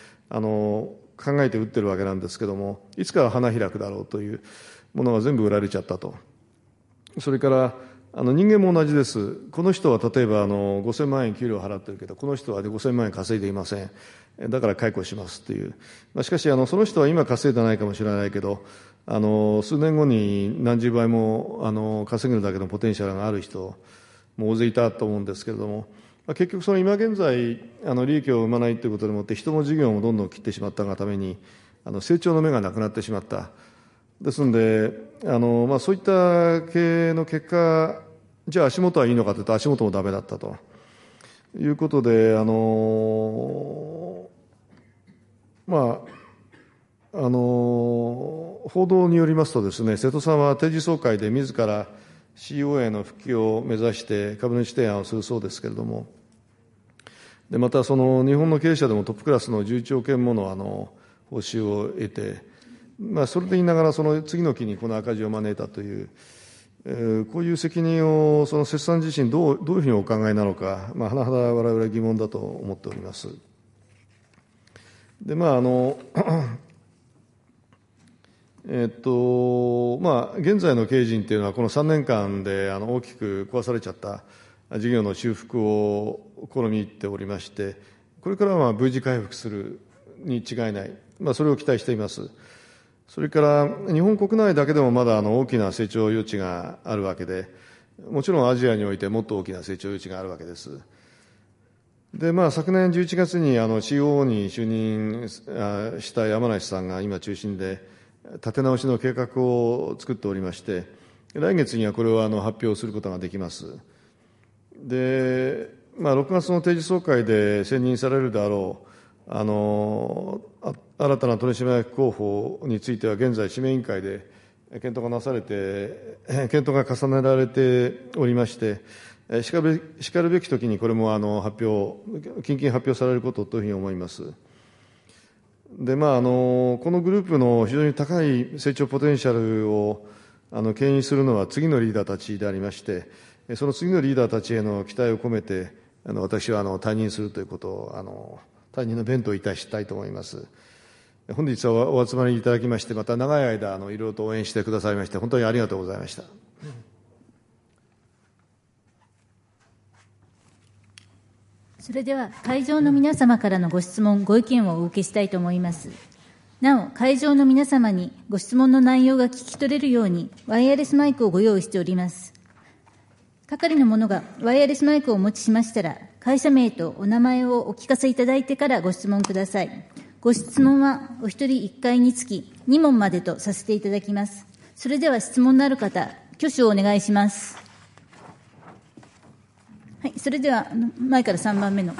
々考えて売ってるわけなんですけども、いつかは花開くだろうというものが全部売られちゃったと。それから人間も同じです。この人は例えば5000万円給料を払ってるけど、この人は5000万円稼いでいません。だから解雇しますという。しかしその人は今稼いでないかもしれないけど、数年後に何十倍も稼げるだけのポテンシャルがある人も大勢いたと思うんですけれども、結局今現在利益を生まないということでもって人も事業もどんどん切ってしまったがために成長の芽がなくなってしまった。ですのでそういった経営の結果、じゃあ足元はいいのかというと足元もダメだったということで、報道によりますとですね、瀬戸さんは定時総会で自ら CEO への復帰を目指して株主提案をするそうですけれども、でまた日本の経営者でもトップクラスの11億円もの報酬を得て、それで言いながら次の期にこの赤字を招いたという、こういう責任を摂さん自身どういうふうにお考えなのか、甚だ我々疑問だと思っております。で現在の経営陣というのはこの3年間で大きく壊されちゃった事業の修復を試みておりまして、これからはV字回復するに違いない、それを期待しています。それから日本国内だけでもまだ大きな成長余地があるわけで、もちろんアジアにおいてもっと大きな成長余地があるわけです。で昨年11月にCOO に就任した山梨さんが今中心で立て直しの計画を作っておりまして、来月にはこれを発表することができます。で、6月の定時総会で選任されるであろう新たな取締役候補については現在指名委員会で検討が重ねられておりまして、しかるべき時にこれも近々発表されることというふうに思います。で、このグループの非常に高い成長ポテンシャルを牽引するのは次のリーダーたちでありまして、その次のリーダーたちへの期待を込めて私は退任するということを退任の弁当をいたしたいと思います。本日はお集まりいただきまして、また長い間いろいろと応援してくださいまして本当にありがとうございました。 それでは会場の皆様からのご質問ご意見をお受けしたいと思います。なお会場の皆様にご質問の内容が聞き取れるようにワイヤレスマイクをご用意しております。係の者がワイヤレスマイクをお持ちしましたら、会社名とお名前をお聞かせいただいてからご質問ください。ご質問はお一人1回につき2問までとさせていただきます。それでは質問のある方、挙手をお願いします。はい、それでは前から3番目の。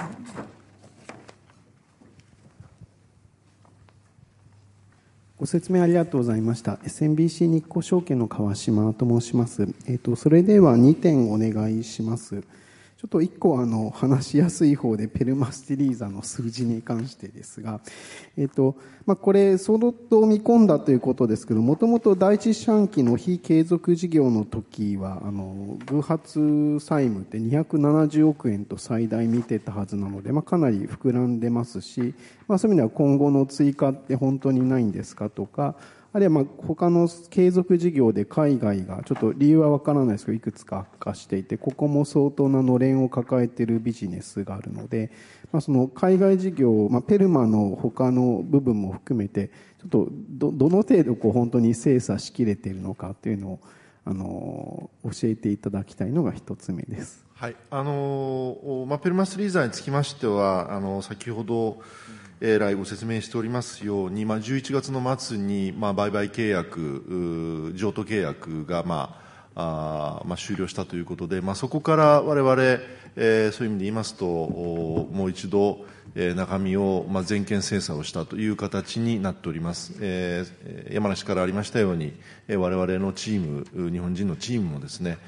ご説明ありがとうございました。SMBC 日興証券の川島と申します。それでは2点お願いします。 ちょっと1個話しやすい方でペルマステリーザの数字に関してですが、これ相当見込んだということですけど、もともと第一四半期の非継続事業の時は偶発債務って270億円と最大見てたはずなので、かなり膨らんでますし、そういう意味では今後の追加って本当にないんですかとか、あるいは他の継続事業で海外がちょっと理由は分からないですけどいくつか悪化していて、ここも相当なのれんを抱えているビジネスがあるので、その海外事業、ペルマの他の部分も含めてちょっとどの程度本当に精査しきれているのかというのを教えていただきたいのが一つ目です。 はい、ペルマスリーザーにつきましては先ほど来ご説明しておりますように、11月の末に売買契約、譲渡契約が終了したということで、そこから我々、そういう意味で言いますと、もう一度、中身を全件精査をしたという形になっております。山梨からありましたように、我々のチーム、日本人のチームもですね、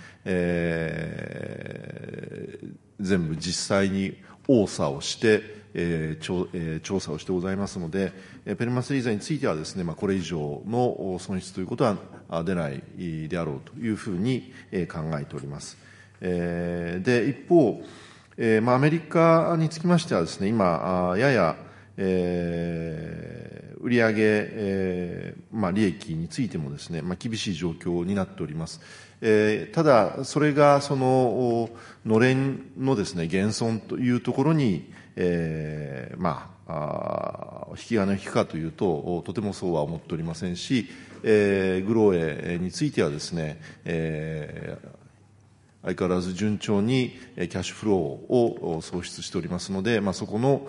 全部実際に応査をして、調査をしてございますので、ペルマスリーザについてはですね、これ以上の損失ということは出ないであろうというふうに考えております。で、一方、アメリカにつきましてはですね、今、やや、売上、利益についてもですね、厳しい状況になっております。ただ、それがそののれんのですね、減損というところに、引き金を引くかというと、とてもそうは思っておりませんし、グローエについてはですね、相変わらず順調にキャッシュフローを創出しておりますので、そこの、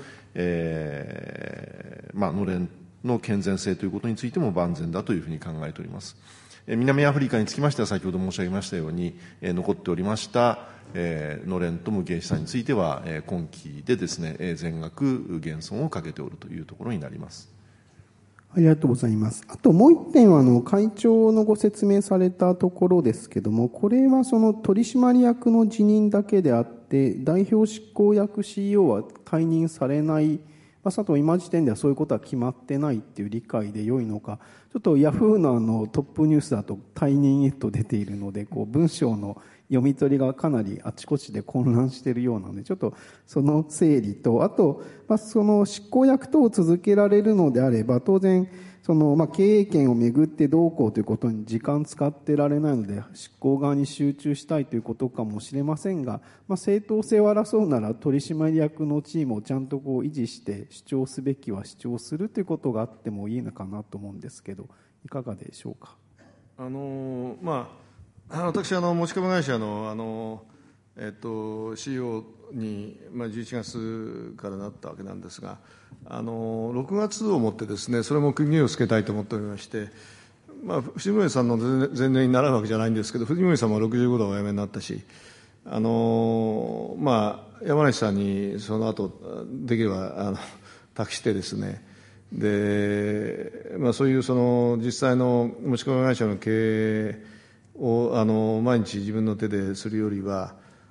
のれんの健全性ということについても万全だというふうに考えております。南アフリカにつきましては先ほど申し上げましたように、残っておりましたのれんと無形資産については今期でですね、全額減損をかけておるというところになります。 ありがとうございます。あともう一点は会長のご説明されたところですけども、これはその取締役の辞任だけであって代表執行役 CEO は退任されない、佐藤今時点ではそういうことは決まってないっていう理解で良いのか、ちょっとヤフーのトップニュースだと退任へと出ているので、文章の読み取りがかなりあちこちで混乱しているようなので、ちょっとその整理と、あと、その執行役等を続けられるのであれば、当然、経営権をめぐってどうこうということに時間使ってられないので、執行側に集中したいということかもしれませんが、正当性を争うなら取締役のチームをちゃんと維持して主張すべきは主張するということがあってもいいのかなと思うんですけど、いかがでしょうか。 私持ち株会社のCEO に11月からなったわけなんですが、6月をもってですね、それも区切りをつけたいと思っておりまして、藤森さんの前年にならうわけじゃないんですけど、藤森さんも65でお辞めになったし、山梨さんにその後できれば託してですね、で、そういう実際の持ち株会社の経営を毎日自分の手でするよりは、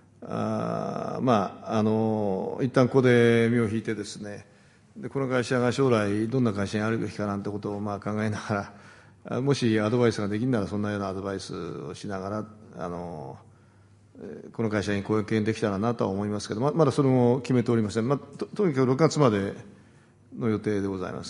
一旦ここで身を引いてですね、でこの会社が将来どんな会社にあるべきかなんてことを考えながら、もしアドバイスができるならそんなようなアドバイスをしながらこの会社に貢献できたらなとは思いますけど、まだそれも決めておりません。とにかく6月までの予定でございます。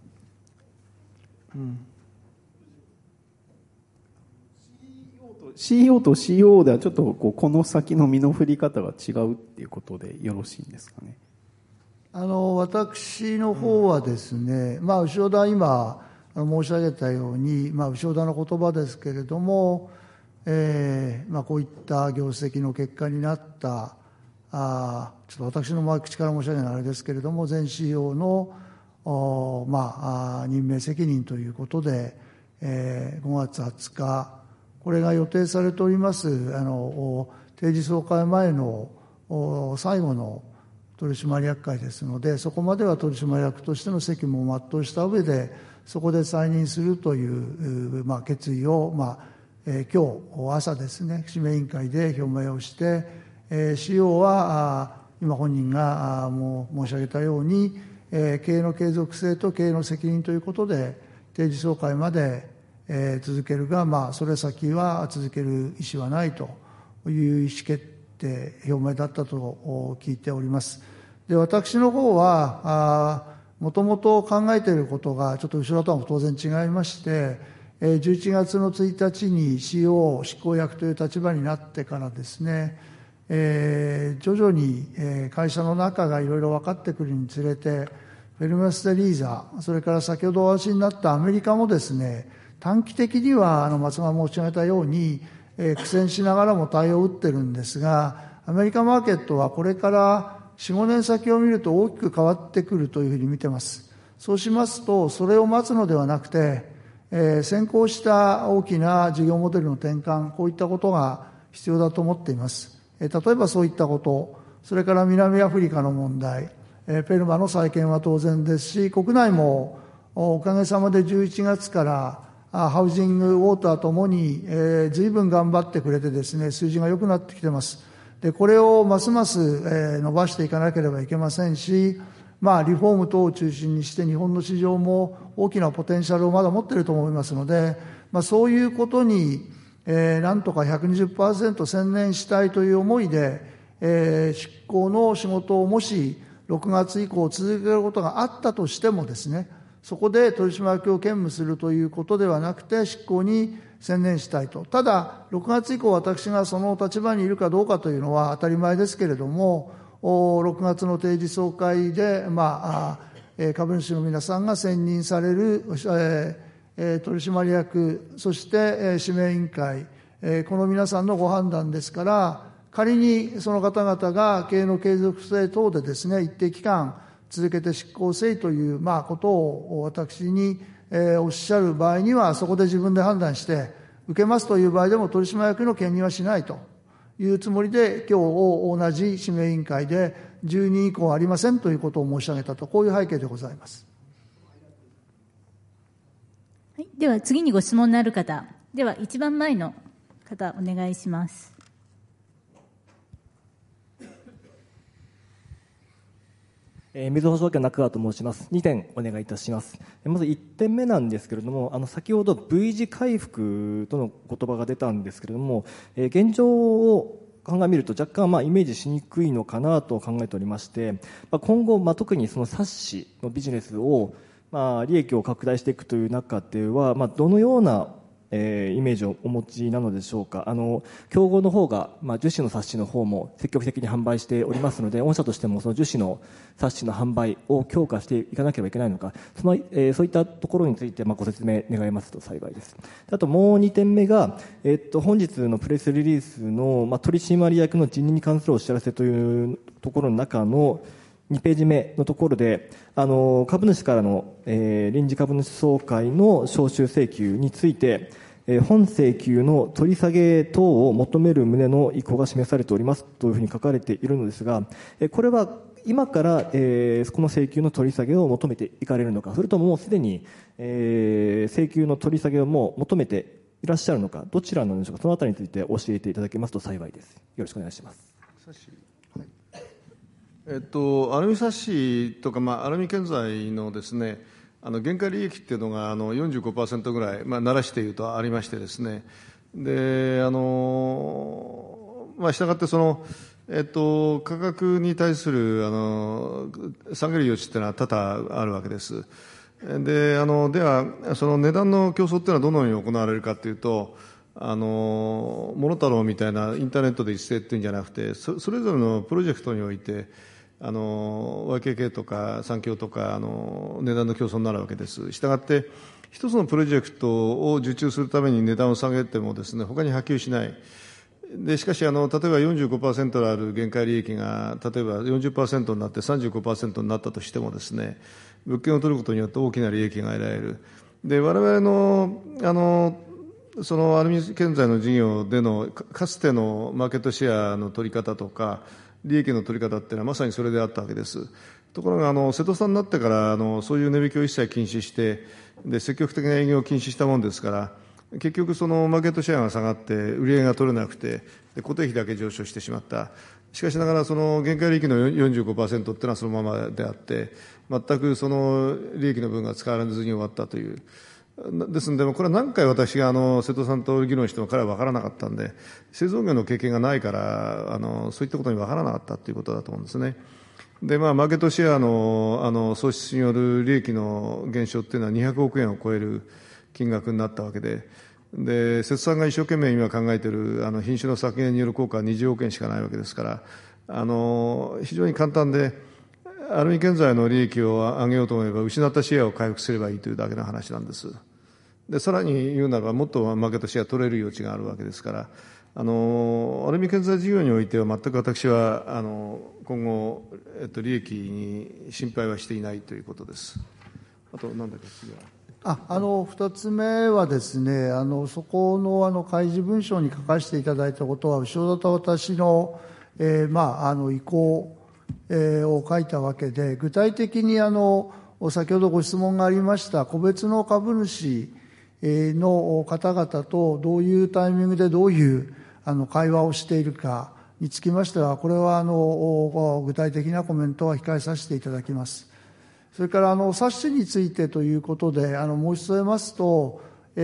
CEO と COO ではちょっとこの先の身の振り方が違うっていうことでよろしいんですかね。 私の方はですね、潮田今申し上げたように、潮田の言葉ですけれども、こういった業績の結果になったちょっと私の口から申し上げないあれですけれども、前 CEO の任命責任ということで、5月20日これが予定されております定時総会前の最後の取締役会ですので、そこまでは取締役としての責務を全うした上でそこで再任するという決意を今日朝ですね、指名委員会で表明をして、 CEO は今本人がもう申し上げたように、経営の継続性と経営の責任ということで定時総会まで続けるが、それ先は続ける意思はないという意思決定表明だったと聞いております。で、私の方はもともと考えていることがちょっと後ろとは当然違いまして、11月の1日に CEO 執行役という立場になってからですね、徐々に会社の中がいろいろ分かってくるにつれて、フェルメス・デ・リーザ、それから先ほどお話になったアメリカもですね、短期的には松が申し上げたように、苦戦しながらも対応を打ってるんですが、アメリカマーケットはこれから4、5年先を見ると大きく変わってくるというふうに見てます。そうしますと、それを待つのではなくて、先行した大きな事業モデルの転換、こういったことが必要だと思っています。例えばそういったこと、それから南アフリカの問題、ペルマの再建は当然ですし、国内もおかげさまで11月からハウジング、ウォーターともに随分頑張ってくれてですね、数字が良くなってきています。で、これをますます伸ばしていかなければいけませんし、リフォーム等を中心にして日本の市場も大きなポテンシャルをまだ持っていると思いますので、そういうことになんとか 120% 専念したいという思いで、執行の仕事をもし6月以降続けることがあったとしてもですね、そこで取締役を兼務するということではなくて執行に専念したいと。ただ6月以降私がその立場にいるかどうかというのは当たり前ですけれども、6月の定時総会で、株主の皆さんが選任される、取締役、そして、指名委員会、この皆さんのご判断ですから、仮にその方々が経営の継続性等でですね、一定期間続けて執行せいということを私におっしゃる場合には、そこで自分で判断して受けますという場合でも取締役の兼任はしないというつもりで、今日同じ指名委員会で10人以降ありませんということを申し上げたと、こういう背景でございます。 はい、では次にご質問のある方、では一番前の方お願いします。 みずほ証券の中川と申します。2点お願いいたします。まず1点目なんですけれども、先ほど V 字回復との言葉が出たんですけれども、現状を鑑みると若干イメージしにくいのかなと考えておりまして、今後特にその冊子のビジネスを利益を拡大していくという中では、どのようなイメージをお持ちなのでしょうか。競合の方が、樹脂の冊子の方も積極的に販売しておりますので、御社としてもその樹脂の冊子の販売を強化していかなければいけないのか、そういったところについてご説明願いますと幸いです。あともう2点目が、本日のプレスリリースの、取締役の辞任に関するお知らせというところの中の2ページ目のところで、株主からの、臨時株主総会の招集請求について、本請求の取り下げ等を求める旨の意向が示されておりますというふうに書かれているのですが、これは今から、この請求の取り下げを求めていかれるのか、それとももうすでに、請求の取り下げをもう求めていらっしゃるのか、どちらなのでしょうか。そのあたりについて教えていただけますと幸いです。よろしくお願いします。 アルミ冊子とか、アルミ建材のですね、限界利益っていうのが45% ぐらい、慣らして言うとありましてですね、で、したがってその、価格に対する下げる余地っていうのは多々あるわけです。で、ではその値段の競争っていうのはどのように行われるかというと、モノタロウみたいなインターネットで一斉っていうんじゃなくて、それぞれのプロジェクトにおいてYKK とか産業とか値段の競争になるわけです。したがって一つのプロジェクトを受注するために値段を下げてもですね、他に波及しない。でしかし例えば 45% ある限界利益が例えば 40% になって 35% になったとしてもですね、物件を取ることによって大きな利益が得られる。で、我々のそのアルミ建材の事業でのかつてのマーケットシェアの取り方とか利益の取り方っていうのはまさにそれであったわけです。ところが瀬戸さんになってからそういう値引きを一切禁止してで積極的な営業を禁止したもんですから、結局そのマーケットシェアが下がって売り上げが取れなくてで固定費だけ上昇してしまった。 しかしながら、その限界利益の 45% というのはそのままであって、全くその利益の分が使われずに終わったという。ですので、これは何回私が瀬戸さんと議論しても彼は分からなかったんで、製造業の経験がないから、そういったことに分からなかったということだと思うんですね。で、マーケットシェアの喪失による利益の減少っていうのは200億円を超える金額になったわけで、瀬戸さんが一生懸命今考えている品種の削減による効果は20億円しかないわけですから、非常に簡単で、アルミ建材の利益を上げようと思えば、失ったシェアを回復すればいいというだけの話なんです。で、さらに言うならば、もっとマーケットシェア取れる余地があるわけですから、アルミ建材事業においては全く私は、今後、利益に心配はしていないということです。あと、何だか次は。 2つ目はですね、そこの開示文書に書かせていただいたことは、後ろだと私の、意向、を書いたわけで、具体的に先ほどご質問がありました個別の株主の方々とどういうタイミングでどういう会話をしているかにつきましては、これは具体的なコメントは控えさせていただきます。それから冊子についてということで申し添えますと、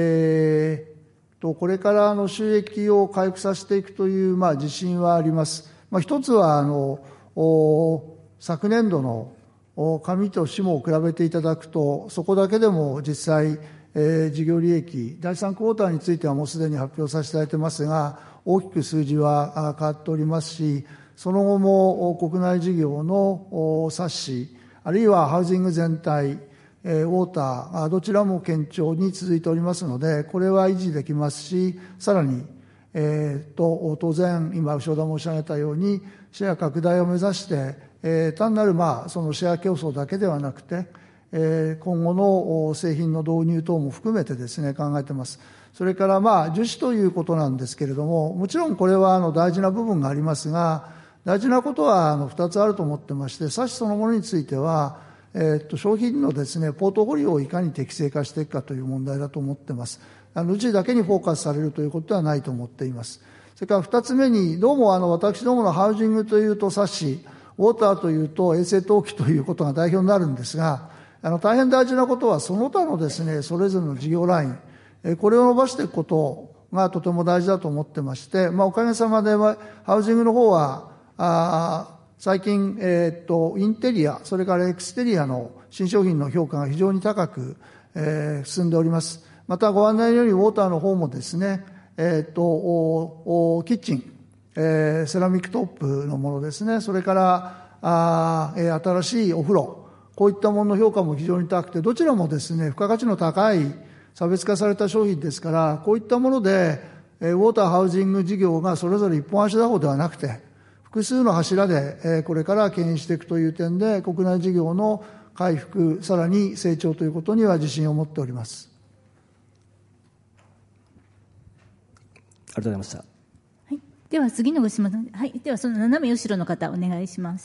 これから収益を回復させていくという自信はあります。一つは昨年度の上と下を比べていただくと、そこだけでも実際、事業利益、第3クォーターについてはもうすでに発表させていただいてますが、大きく数字は変わっておりますし、その後も国内事業の冊子、あるいはハウジング全体、ウォーター、どちらも堅調に続いておりますので、これは維持できますし、さらに、当然、今、後ほど申し上げたように、シェア拡大を目指して、単なるそのシェア競争だけではなくて、今後の製品の導入等も含めてですね、考えています。それから樹脂ということなんですけれども、もちろんこれは大事な部分がありますが、大事なことは2つあると思ってまして、冊子そのものについては、商品のですね、ポートフォリオをいかに適正化していくかという問題だと思っています。うちだけにフォーカスされるということではないと思っています。それから2つ目に、どうも私どものハウジングというと冊子、ウォーターというと衛生陶器ということが代表になるんですが、大変大事なことはその他のですね、それぞれの事業ライン、これを伸ばしていくことがとても大事だと思ってまして、おかげさまでハウジングの方は、最近、インテリア、それからエクステリアの新商品の評価が非常に高く、進んでおります。またご案内のようにウォーターの方もですね、キッチン、セラミックトップのものですね、それから新しいお風呂、こういったものの評価も非常に高くて、どちらもですね、付加価値の高い差別化された商品ですから、こういったもので、ウォーターハウジング事業がそれぞれ一本足打法ではなくて、複数の柱でこれから牽引していくという点で、国内事業の回復、さらに成長ということには自信を持っております。 ありがとうございました。 はい。では次のご質問、はい。ではその斜め後ろの方、お願いします。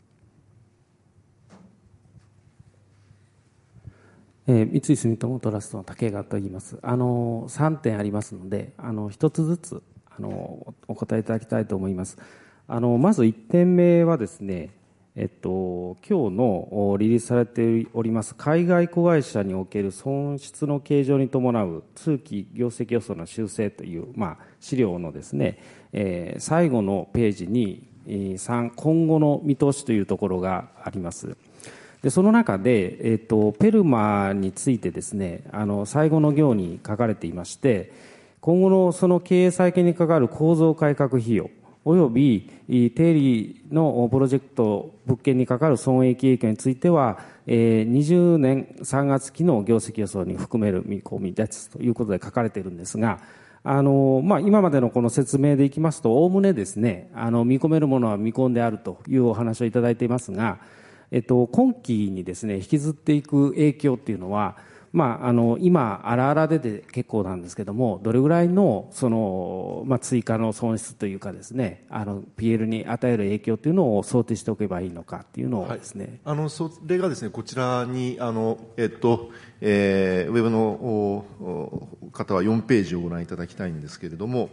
三井住友トラストの竹川と言います。3点ありますので、一つずつお答えいただきたいと思います。まず1点目はですね、今日のリリースされております海外子会社における損失の計上に伴う通期業績予想の修正という、資料のですね、最後のページに3、今後の見通しというところがあります。でその中で、ペルマについてですね、最後の行に書かれていまして、今後のその経営再建にかかる構造改革費用および定理のプロジェクト物件にかかる損益影響については、20年3月期の業績予想に含める見込みですということで書かれているんですが、今までのこの説明でいきますと、おおむねですね、見込めるものは見込んであるというお話をいただいていますが、今期にですね、引きずっていく影響っていうのは、今、あらあらで結構なんですけども、どれぐらいの、追加の損失というかですね、PL に与える影響というのを想定しておけばいいのかっていうのをですね。 それがですね、こちらに、ウェブの方は4ページをご覧いただきたいんですけれども、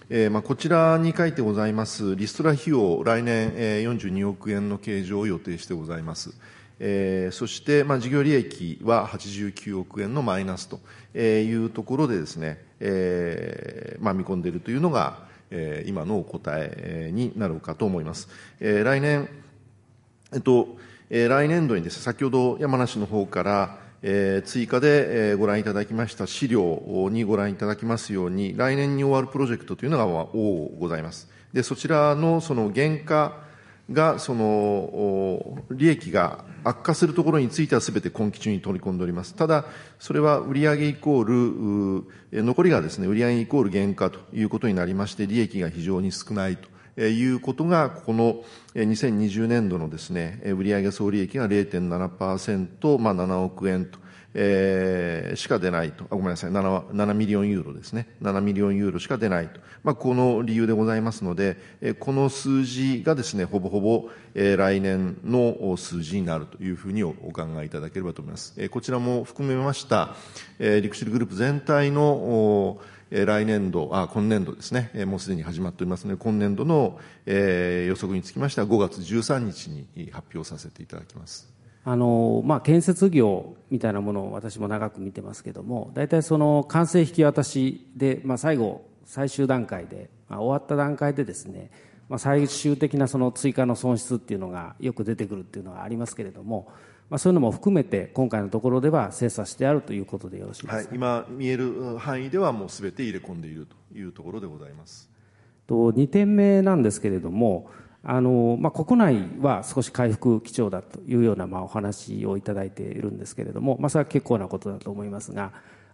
こちらに書いてございますリストラ費用、来年42億円の計上を予定してございます。そして、事業利益は89億円のマイナスというところでですね、見込んでいるというのが、今のお答えになるかと思います。来年度にですね、先ほど山梨の方から、追加でご覧いただきました資料にご覧いただきますように、来年に終わるプロジェクトというのが多ございます。で、そちらのその原価が、利益が悪化するところについてはすべて今期中に取り込んでおります。ただ、それは売上イコール、残りがですね、売上イコール原価ということになりまして、利益が非常に少ないということが、この2020年度のですね、売上総利益が 0.7%、7億円と、しか出ないと。ごめんなさい、7ミリオンユーロですね。7ミリオンユーロしか出ないと。この理由でございますので、この数字がですね、ほぼほぼ、来年の数字になるというふうにお考えいただければと思います。こちらも含めました、リクシルグループ全体の来年度、今年度ですね、もうすでに始まっておりますので、今年度の予測につきましては5月13日に発表させていただきます。 建設業みたいなものを私も長く見てますけども、大体その完成引き渡しで、最終段階で、終わった段階でですね、最終的なその追加の損失っていうのがよく出てくるっていうのがありますけれども、そういうのも含めて今回のところでは精査してあるということでよろしいですか。 今見える範囲ではもうすべて入れ込んでいるというところでございます。 2点目なんですけれども、国内は少し回復基調だというようなお話をいただいているんですけれども、それは結構なことだと思いますが、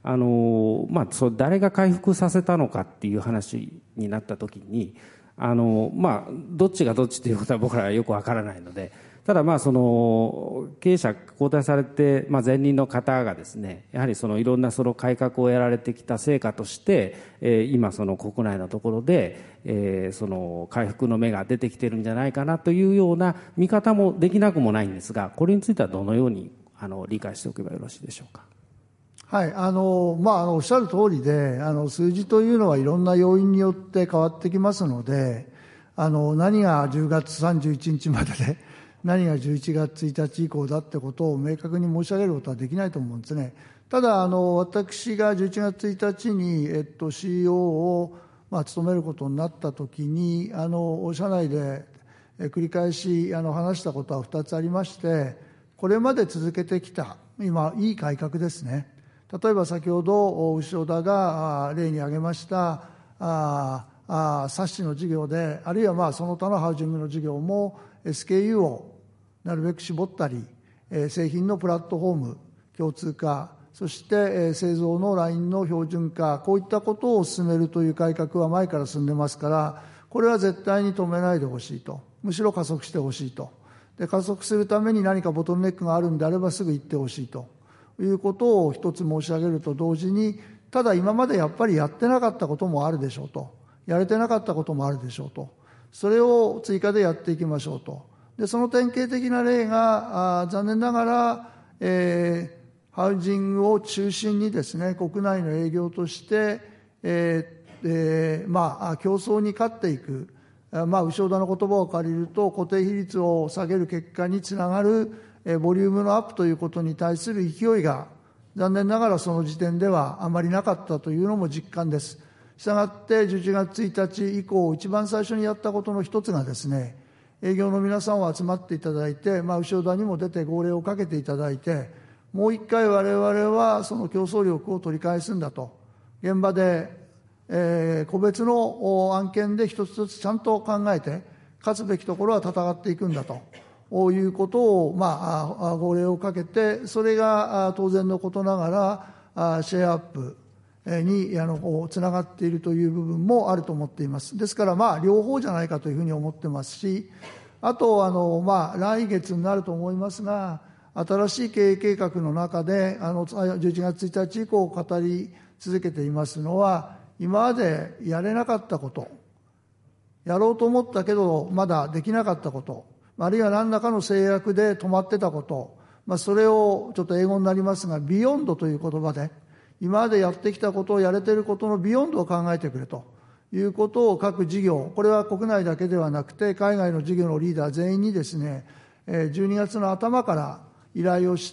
誰が回復させたのかっていう話になったときに、どっちがどっちということは僕らはよくわからないので、ただ経営者交代されて、前任の方がですね、やはりいろんな改革をやられてきた成果として、今国内のところで、回復の芽が出てきているんじゃないかなというような見方もできなくもないんですが、これについてはどのように理解しておけばよろしいでしょうか。 はい、おっしゃる通りで、数字というのはいろんな要因によって変わってきますので、何が10月31日までで、何が11月1日以降だってことを明確に申し上げることはできないと思うんですね。ただ、私が11月1日に、CEO を、務めることになったときに、社内で繰り返し話したことは2つありまして、これまで続けてきた、今、いい改革ですね。例えば先ほど、潮田が例に挙げました、冊子の事業で、あるいはその他のハウジングの事業も SKU をなるべく絞ったり、製品のプラットフォーム共通化、そして製造のラインの標準化、こういったことを進めるという改革は前から進んでますから、これは絶対に止めないでほしいと、むしろ加速してほしいと。で、加速するために何かボトルネックがあるんであればすぐ言ってほしいということを一つ申し上げると同時に、ただ今までやっぱりやってなかったこともあるでしょうと、やれてなかったこともあるでしょうと、それを追加でやっていきましょうと。で、その典型的な例が残念ながら、ハウジングを中心にですね、国内の営業として、競争に勝っていく、潮田の言葉を借りると固定比率を下げる結果につながるボリュームのアップということに対する勢いが残念ながらその時点ではあまりなかったというのも実感です。したがって11月1日以降一番最初にやったことの一つがですね、営業の皆さんを集まっていただいて、潮田にも出て号令をかけていただいて、もう一回我々はその競争力を取り返すんだと、現場で、個別の案件で一つずつちゃんと考えて、勝つべきところは戦っていくんだということを、号令をかけて、それが当然のことながら、シェアアップにつながっているという部分もあると思っています。ですから両方じゃないかというふうに思ってますし、あと来月になると思いますが、新しい経営計画の中で11月1日以降語り続けていますのは、今までやれなかったこと、やろうと思ったけどまだできなかったこと、あるいは何らかの制約で止まってたこと、それをちょっと英語になりますが、ビヨンドという言葉で、今までやってきたことをやれていることのビヨンドを考えてくれということを各事業、これは国内だけではなくて、海外の事業のリーダー全員にですね、12月の頭から依頼をして、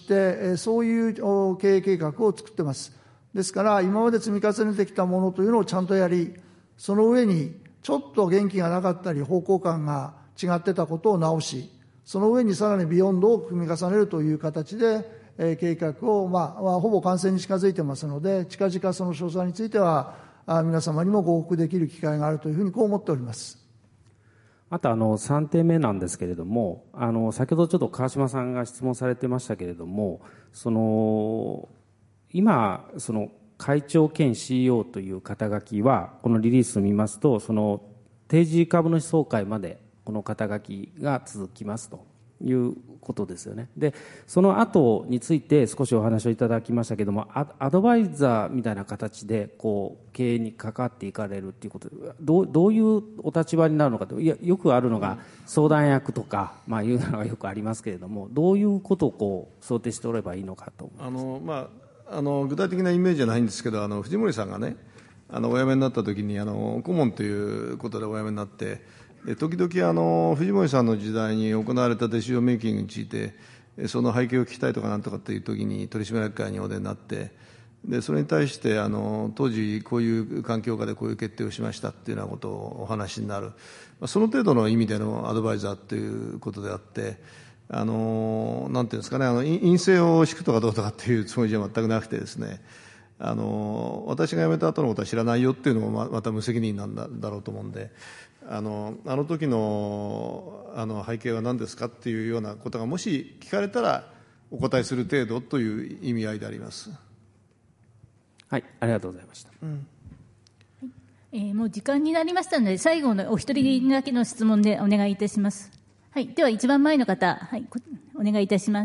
そういう経営計画を作ってます。ですから、今まで積み重ねてきたものというのをちゃんとやり、その上にちょっと元気がなかったり、方向感が違ってたことを直し、その上にさらにビヨンドを組み重ねるという形で、計画を、ほぼ完成に近づいてますので、近々その詳細については、皆様にもご報告できる機会があるというふうにこう思っております。 あと3点目なんですけれども、先ほどちょっと川島さんが質問されてましたけれども、今、会長兼 CEO という肩書きは、このリリースを見ますと、定時株主総会までこの肩書きが続きますということですよね。で、その後について少しお話をいただきましたけれども、アドバイザーみたいな形で経営に関わっていかれるということで、どういうお立場になるのかと、よくあるのが相談役とか、いうのがよくありますけれども、どういうことを想定しておればいいのかと思います。 具体的なイメージじゃないんですけど、藤森さんがね、お辞めになった時に顧問ということでお辞めになって、時々藤森さんの時代に行われたデシジョンメイキングについて、その背景を聞きたいとかなんとかっていう時に取締役会にお出になって、でそれに対して当時こういう環境下でこういう決定をしましたっていうようなことをお話になる、その程度の意味でのアドバイザーということであって、なんていうんですかね、陰性を敷くとかどうとかっていうつもりじゃ全くなくてですね、私が辞めた後のことは知らないよっていうのもまた無責任なんだろうと思うんで、あの時の背景は何ですかっていうようなことがもし聞かれたらお答えする程度という意味合いであります。 はい、ありがとうございました。 もう時間になりましたので、最後のお一人だけの質問でお願いいたします。はい、では一番前の方、はい、お願いいたします。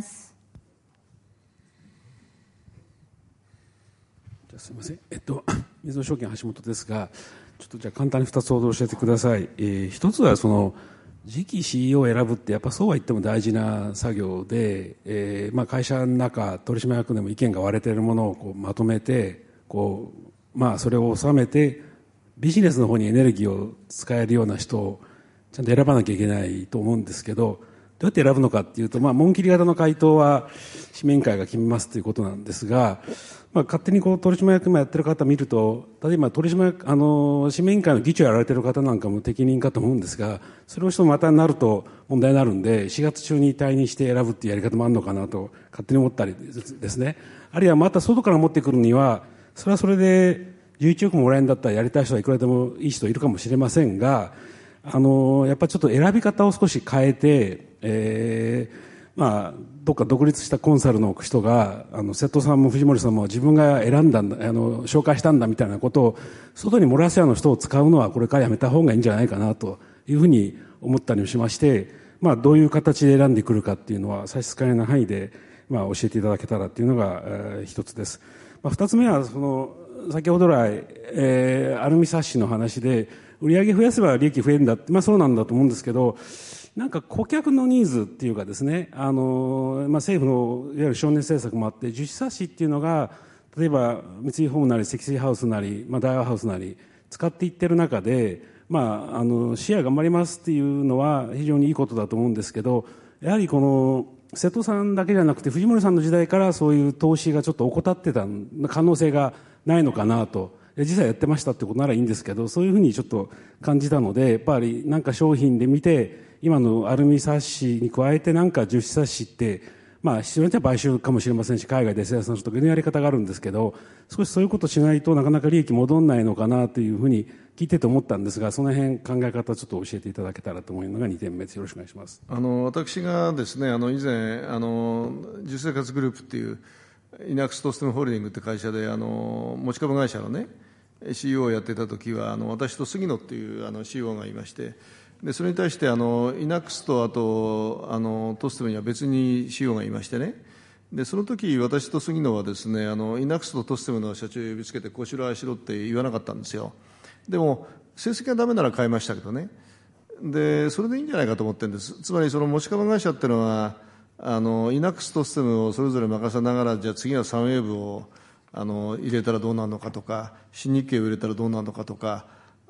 じゃすみません、水野証券橋本ですが、ちょっとじゃあ簡単に2つほど教えてください。一つは次期 CEO を選ぶってやっぱそうは言っても大事な作業で、会社の中取締役でも意見が割れているものをまとめてそれを収めてビジネスの方にエネルギーを使えるような人をちゃんと選ばなきゃいけないと思うんですけど、どうやって選ぶのかっていうと、紋切り型の回答は諮問委員会が決めますということなんですが、勝手に取締役もやってる方見ると、例えば諮問委員会の議長やられてる方なんかも適任かと思うんですが、それをまたなると問題になるんで、4月中に退任して選ぶっていうやり方もあるのかなと勝手に思ったりですね。あるいはまた外から持ってくるには、それはそれで11億もらえるんだったらやりたい人はいくらでもいい人いるかもしれませんが、やっぱりちょっと選び方を少し変えて、どっか独立したコンサルの人が瀬戸さんも藤森さんも自分が選んだんだ紹介したんだみたいなことを外に漏らすような人を使うのはこれからやめた方がいいんじゃないかなというふうに思ったりもしまして、どういう形で選んでくるかっていうのは差し支えない範囲で教えていただけたらっていうのが一つです。二つ目は先ほど来、アルミサッシの話で売上増やせば利益増えるんだって、そうなんだと思うんですけど、なんか顧客のニーズっていうかですね、政府のいわゆる少年政策もあって、樹脂サッシっていうのが例えば三井ホームなり積水ハウスなり、大和ハウスなり使っていってる中で、シェア頑張りますっていうのは非常にいいことだと思うんですけど、やはり瀬戸さんだけじゃなくて藤森さんの時代からそういう投資がちょっと怠ってた可能性がないのかなと。実際やってましたってことならいいんですけど、そういうふうにちょっと感じたので、やっぱりなんか商品で見て、今のアルミサッシに加えてなんか樹脂サッシって、必要によっては買収かもしれませんし、海外で生産するとかいうやり方があるんですけど、少しそういうことしないとなかなか利益戻んないのかなというふうに聞いてて思ったんですが、その辺考え方ちょっと教えていただけたらと思うのが2点目です。よろしくお願いします。 私がですね、以前樹生活グループっていうイナックストステムホールディングって会社で持ち株会社のね CEO をやってた時は私と杉野っていうCEO がいまして、でそれに対してイナックスとあとトステムには別に CEO がいましてね、でその時私と杉野はですねイナックスとトステムの社長を呼びつけてこうしろああしろって言わなかったんですよ。でも成績がダメなら変えましたけどね、でそれでいいんじゃないかと思ってるんです。つまりその持ち株会社っていうのはイナックストステムをそれぞれ任せながら、じゃあ次はサンウェーブを入れたらどうなるのかとか、新日経を入れたらどうなるのかとか、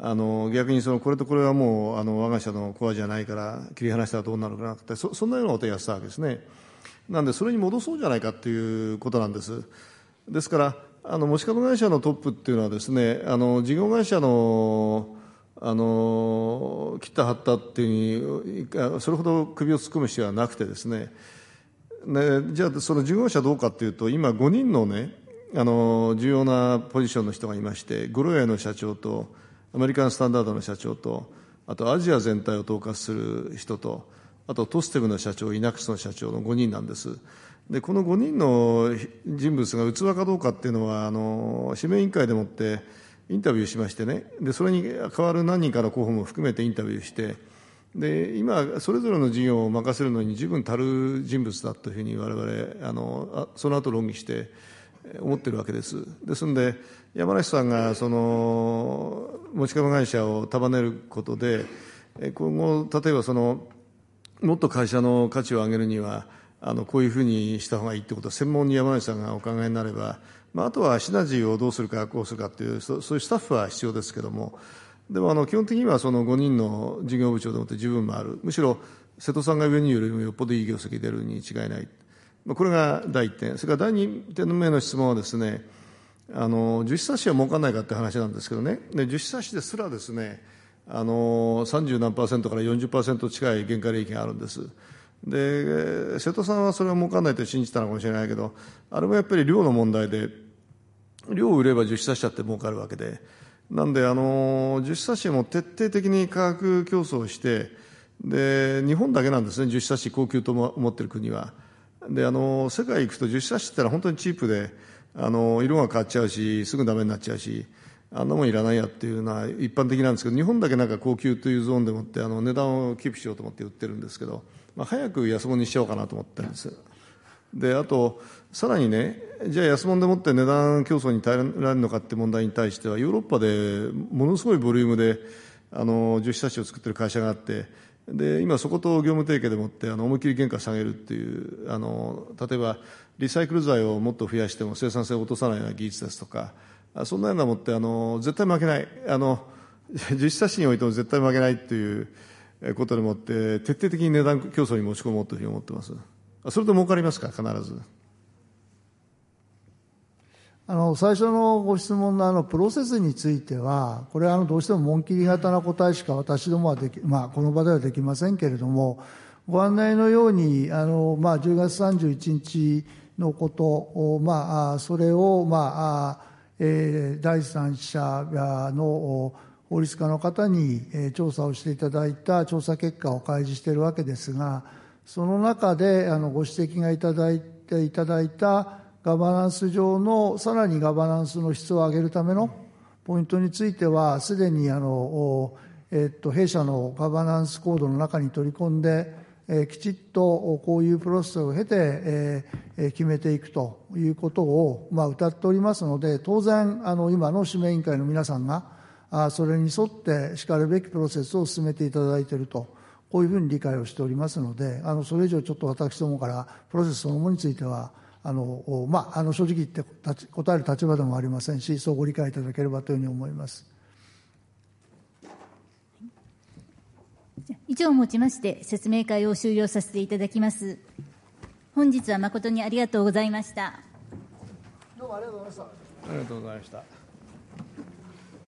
逆にこれとこれはもう我が社のコアじゃないから切り離したらどうなるかなって、そんなようなことをやってたわけですね。なんでそれに戻そうじゃないかっていうことなんです。ですから持ち株会社のトップっていうのはですね、事業会社の切った張ったっていうにそれほど首を突っ込む必要はなくてですね、じゃあその事業会社どうかっていうと、今5人のね重要なポジションの人がいまして、グロエの社長とアメリカンスタンダードの社長と、あとアジア全体を統括する人と、あとトステムの社長、イナックスの社長の5人なんです。でこの5人の人物が器かどうかっていうのは指名委員会でもってインタビューしましてね、でそれに代わる何人かの候補も含めてインタビューして、で今それぞれの事業を任せるのに十分足る人物だというふうに我々その後論議して思ってるわけです。ですので山梨さんが持ち株会社を束ねることで、今後例えばもっと会社の価値を上げるにはこういうふうにした方がいいということを専門に山梨さんがお考えになれば、あとはシナジーをどうするかこうするかというそういうスタッフは必要ですけれども、でも基本的にはその5人の事業部長でもって十分回る、むしろ瀬戸さんが上にいるよりもよっぽどいい業績出るに違いない、これが第1点。それから第2点目の質問はですね、樹脂サッシは儲かんないかって話なんですけどね、で樹脂サッシですらですね30何%から 40% 近い原価利益があるんです。で瀬戸さんはそれは儲かんないと信じたのかもしれないけど、あれもやっぱり量の問題で、量を売れば樹脂サッシだって儲かるわけで、なんで樹脂サッシも徹底的に価格競争をして、で日本だけなんですね、樹脂サッシ高級と思っている国は。で世界行くと樹脂サッシってのは本当にチープで色が変わっちゃうし、すぐダメになっちゃうし、あんなもんいらないやっていうのは一般的なんですけど、日本だけなんか高級というゾーンでもって値段をキープしようと思って売ってるんですけど、早く安物にしようかなと思ってるんです。であとさらにね、じゃあ安物でもって値段競争に耐えられるのかって問題に対しては、ヨーロッパでものすごいボリュームで樹脂サッシを作ってる会社があって、で今そこと業務提携でもって思いっきり原価下げるっていう例えばリサイクル材をもっと増やしても生産性を落とさないような技術ですとか、そんなようなもって絶対負けない、樹脂サッシにおいても絶対負けないっていうことでもって徹底的に値段競争に持ち込もうというふうに思ってます。それで儲かりますか、必ず。 最初のご質問のプロセスについては、これはどうしても紋切り型な答えしか私どもはこの場ではできませんけれども、ご案内のように10月31日のことを、それを、第三者の法律家の方に調査をしていただいた調査結果を開示しているわけですが、その中でご指摘がいただいたガバナンス上のさらにガバナンスの質を上げるためのポイントについては、すでに弊社のガバナンスコードの中に取り込んで、きちっとこういうプロセスを経て決めていくということを謳っておりますので、当然今の指名委員会の皆さんがそれに沿ってしかるべきプロセスを進めていただいていると、こういうふうに理解をしておりますので、それ以上ちょっと私どもからプロセスそのものについては正直言って答える立場でもありませんし、そうご理解いただければというふうに思います。 以上をもちまして説明会を終了させていただきます。本日は誠にありがとうございました。 どうもありがとうございました。 ありがとうございました。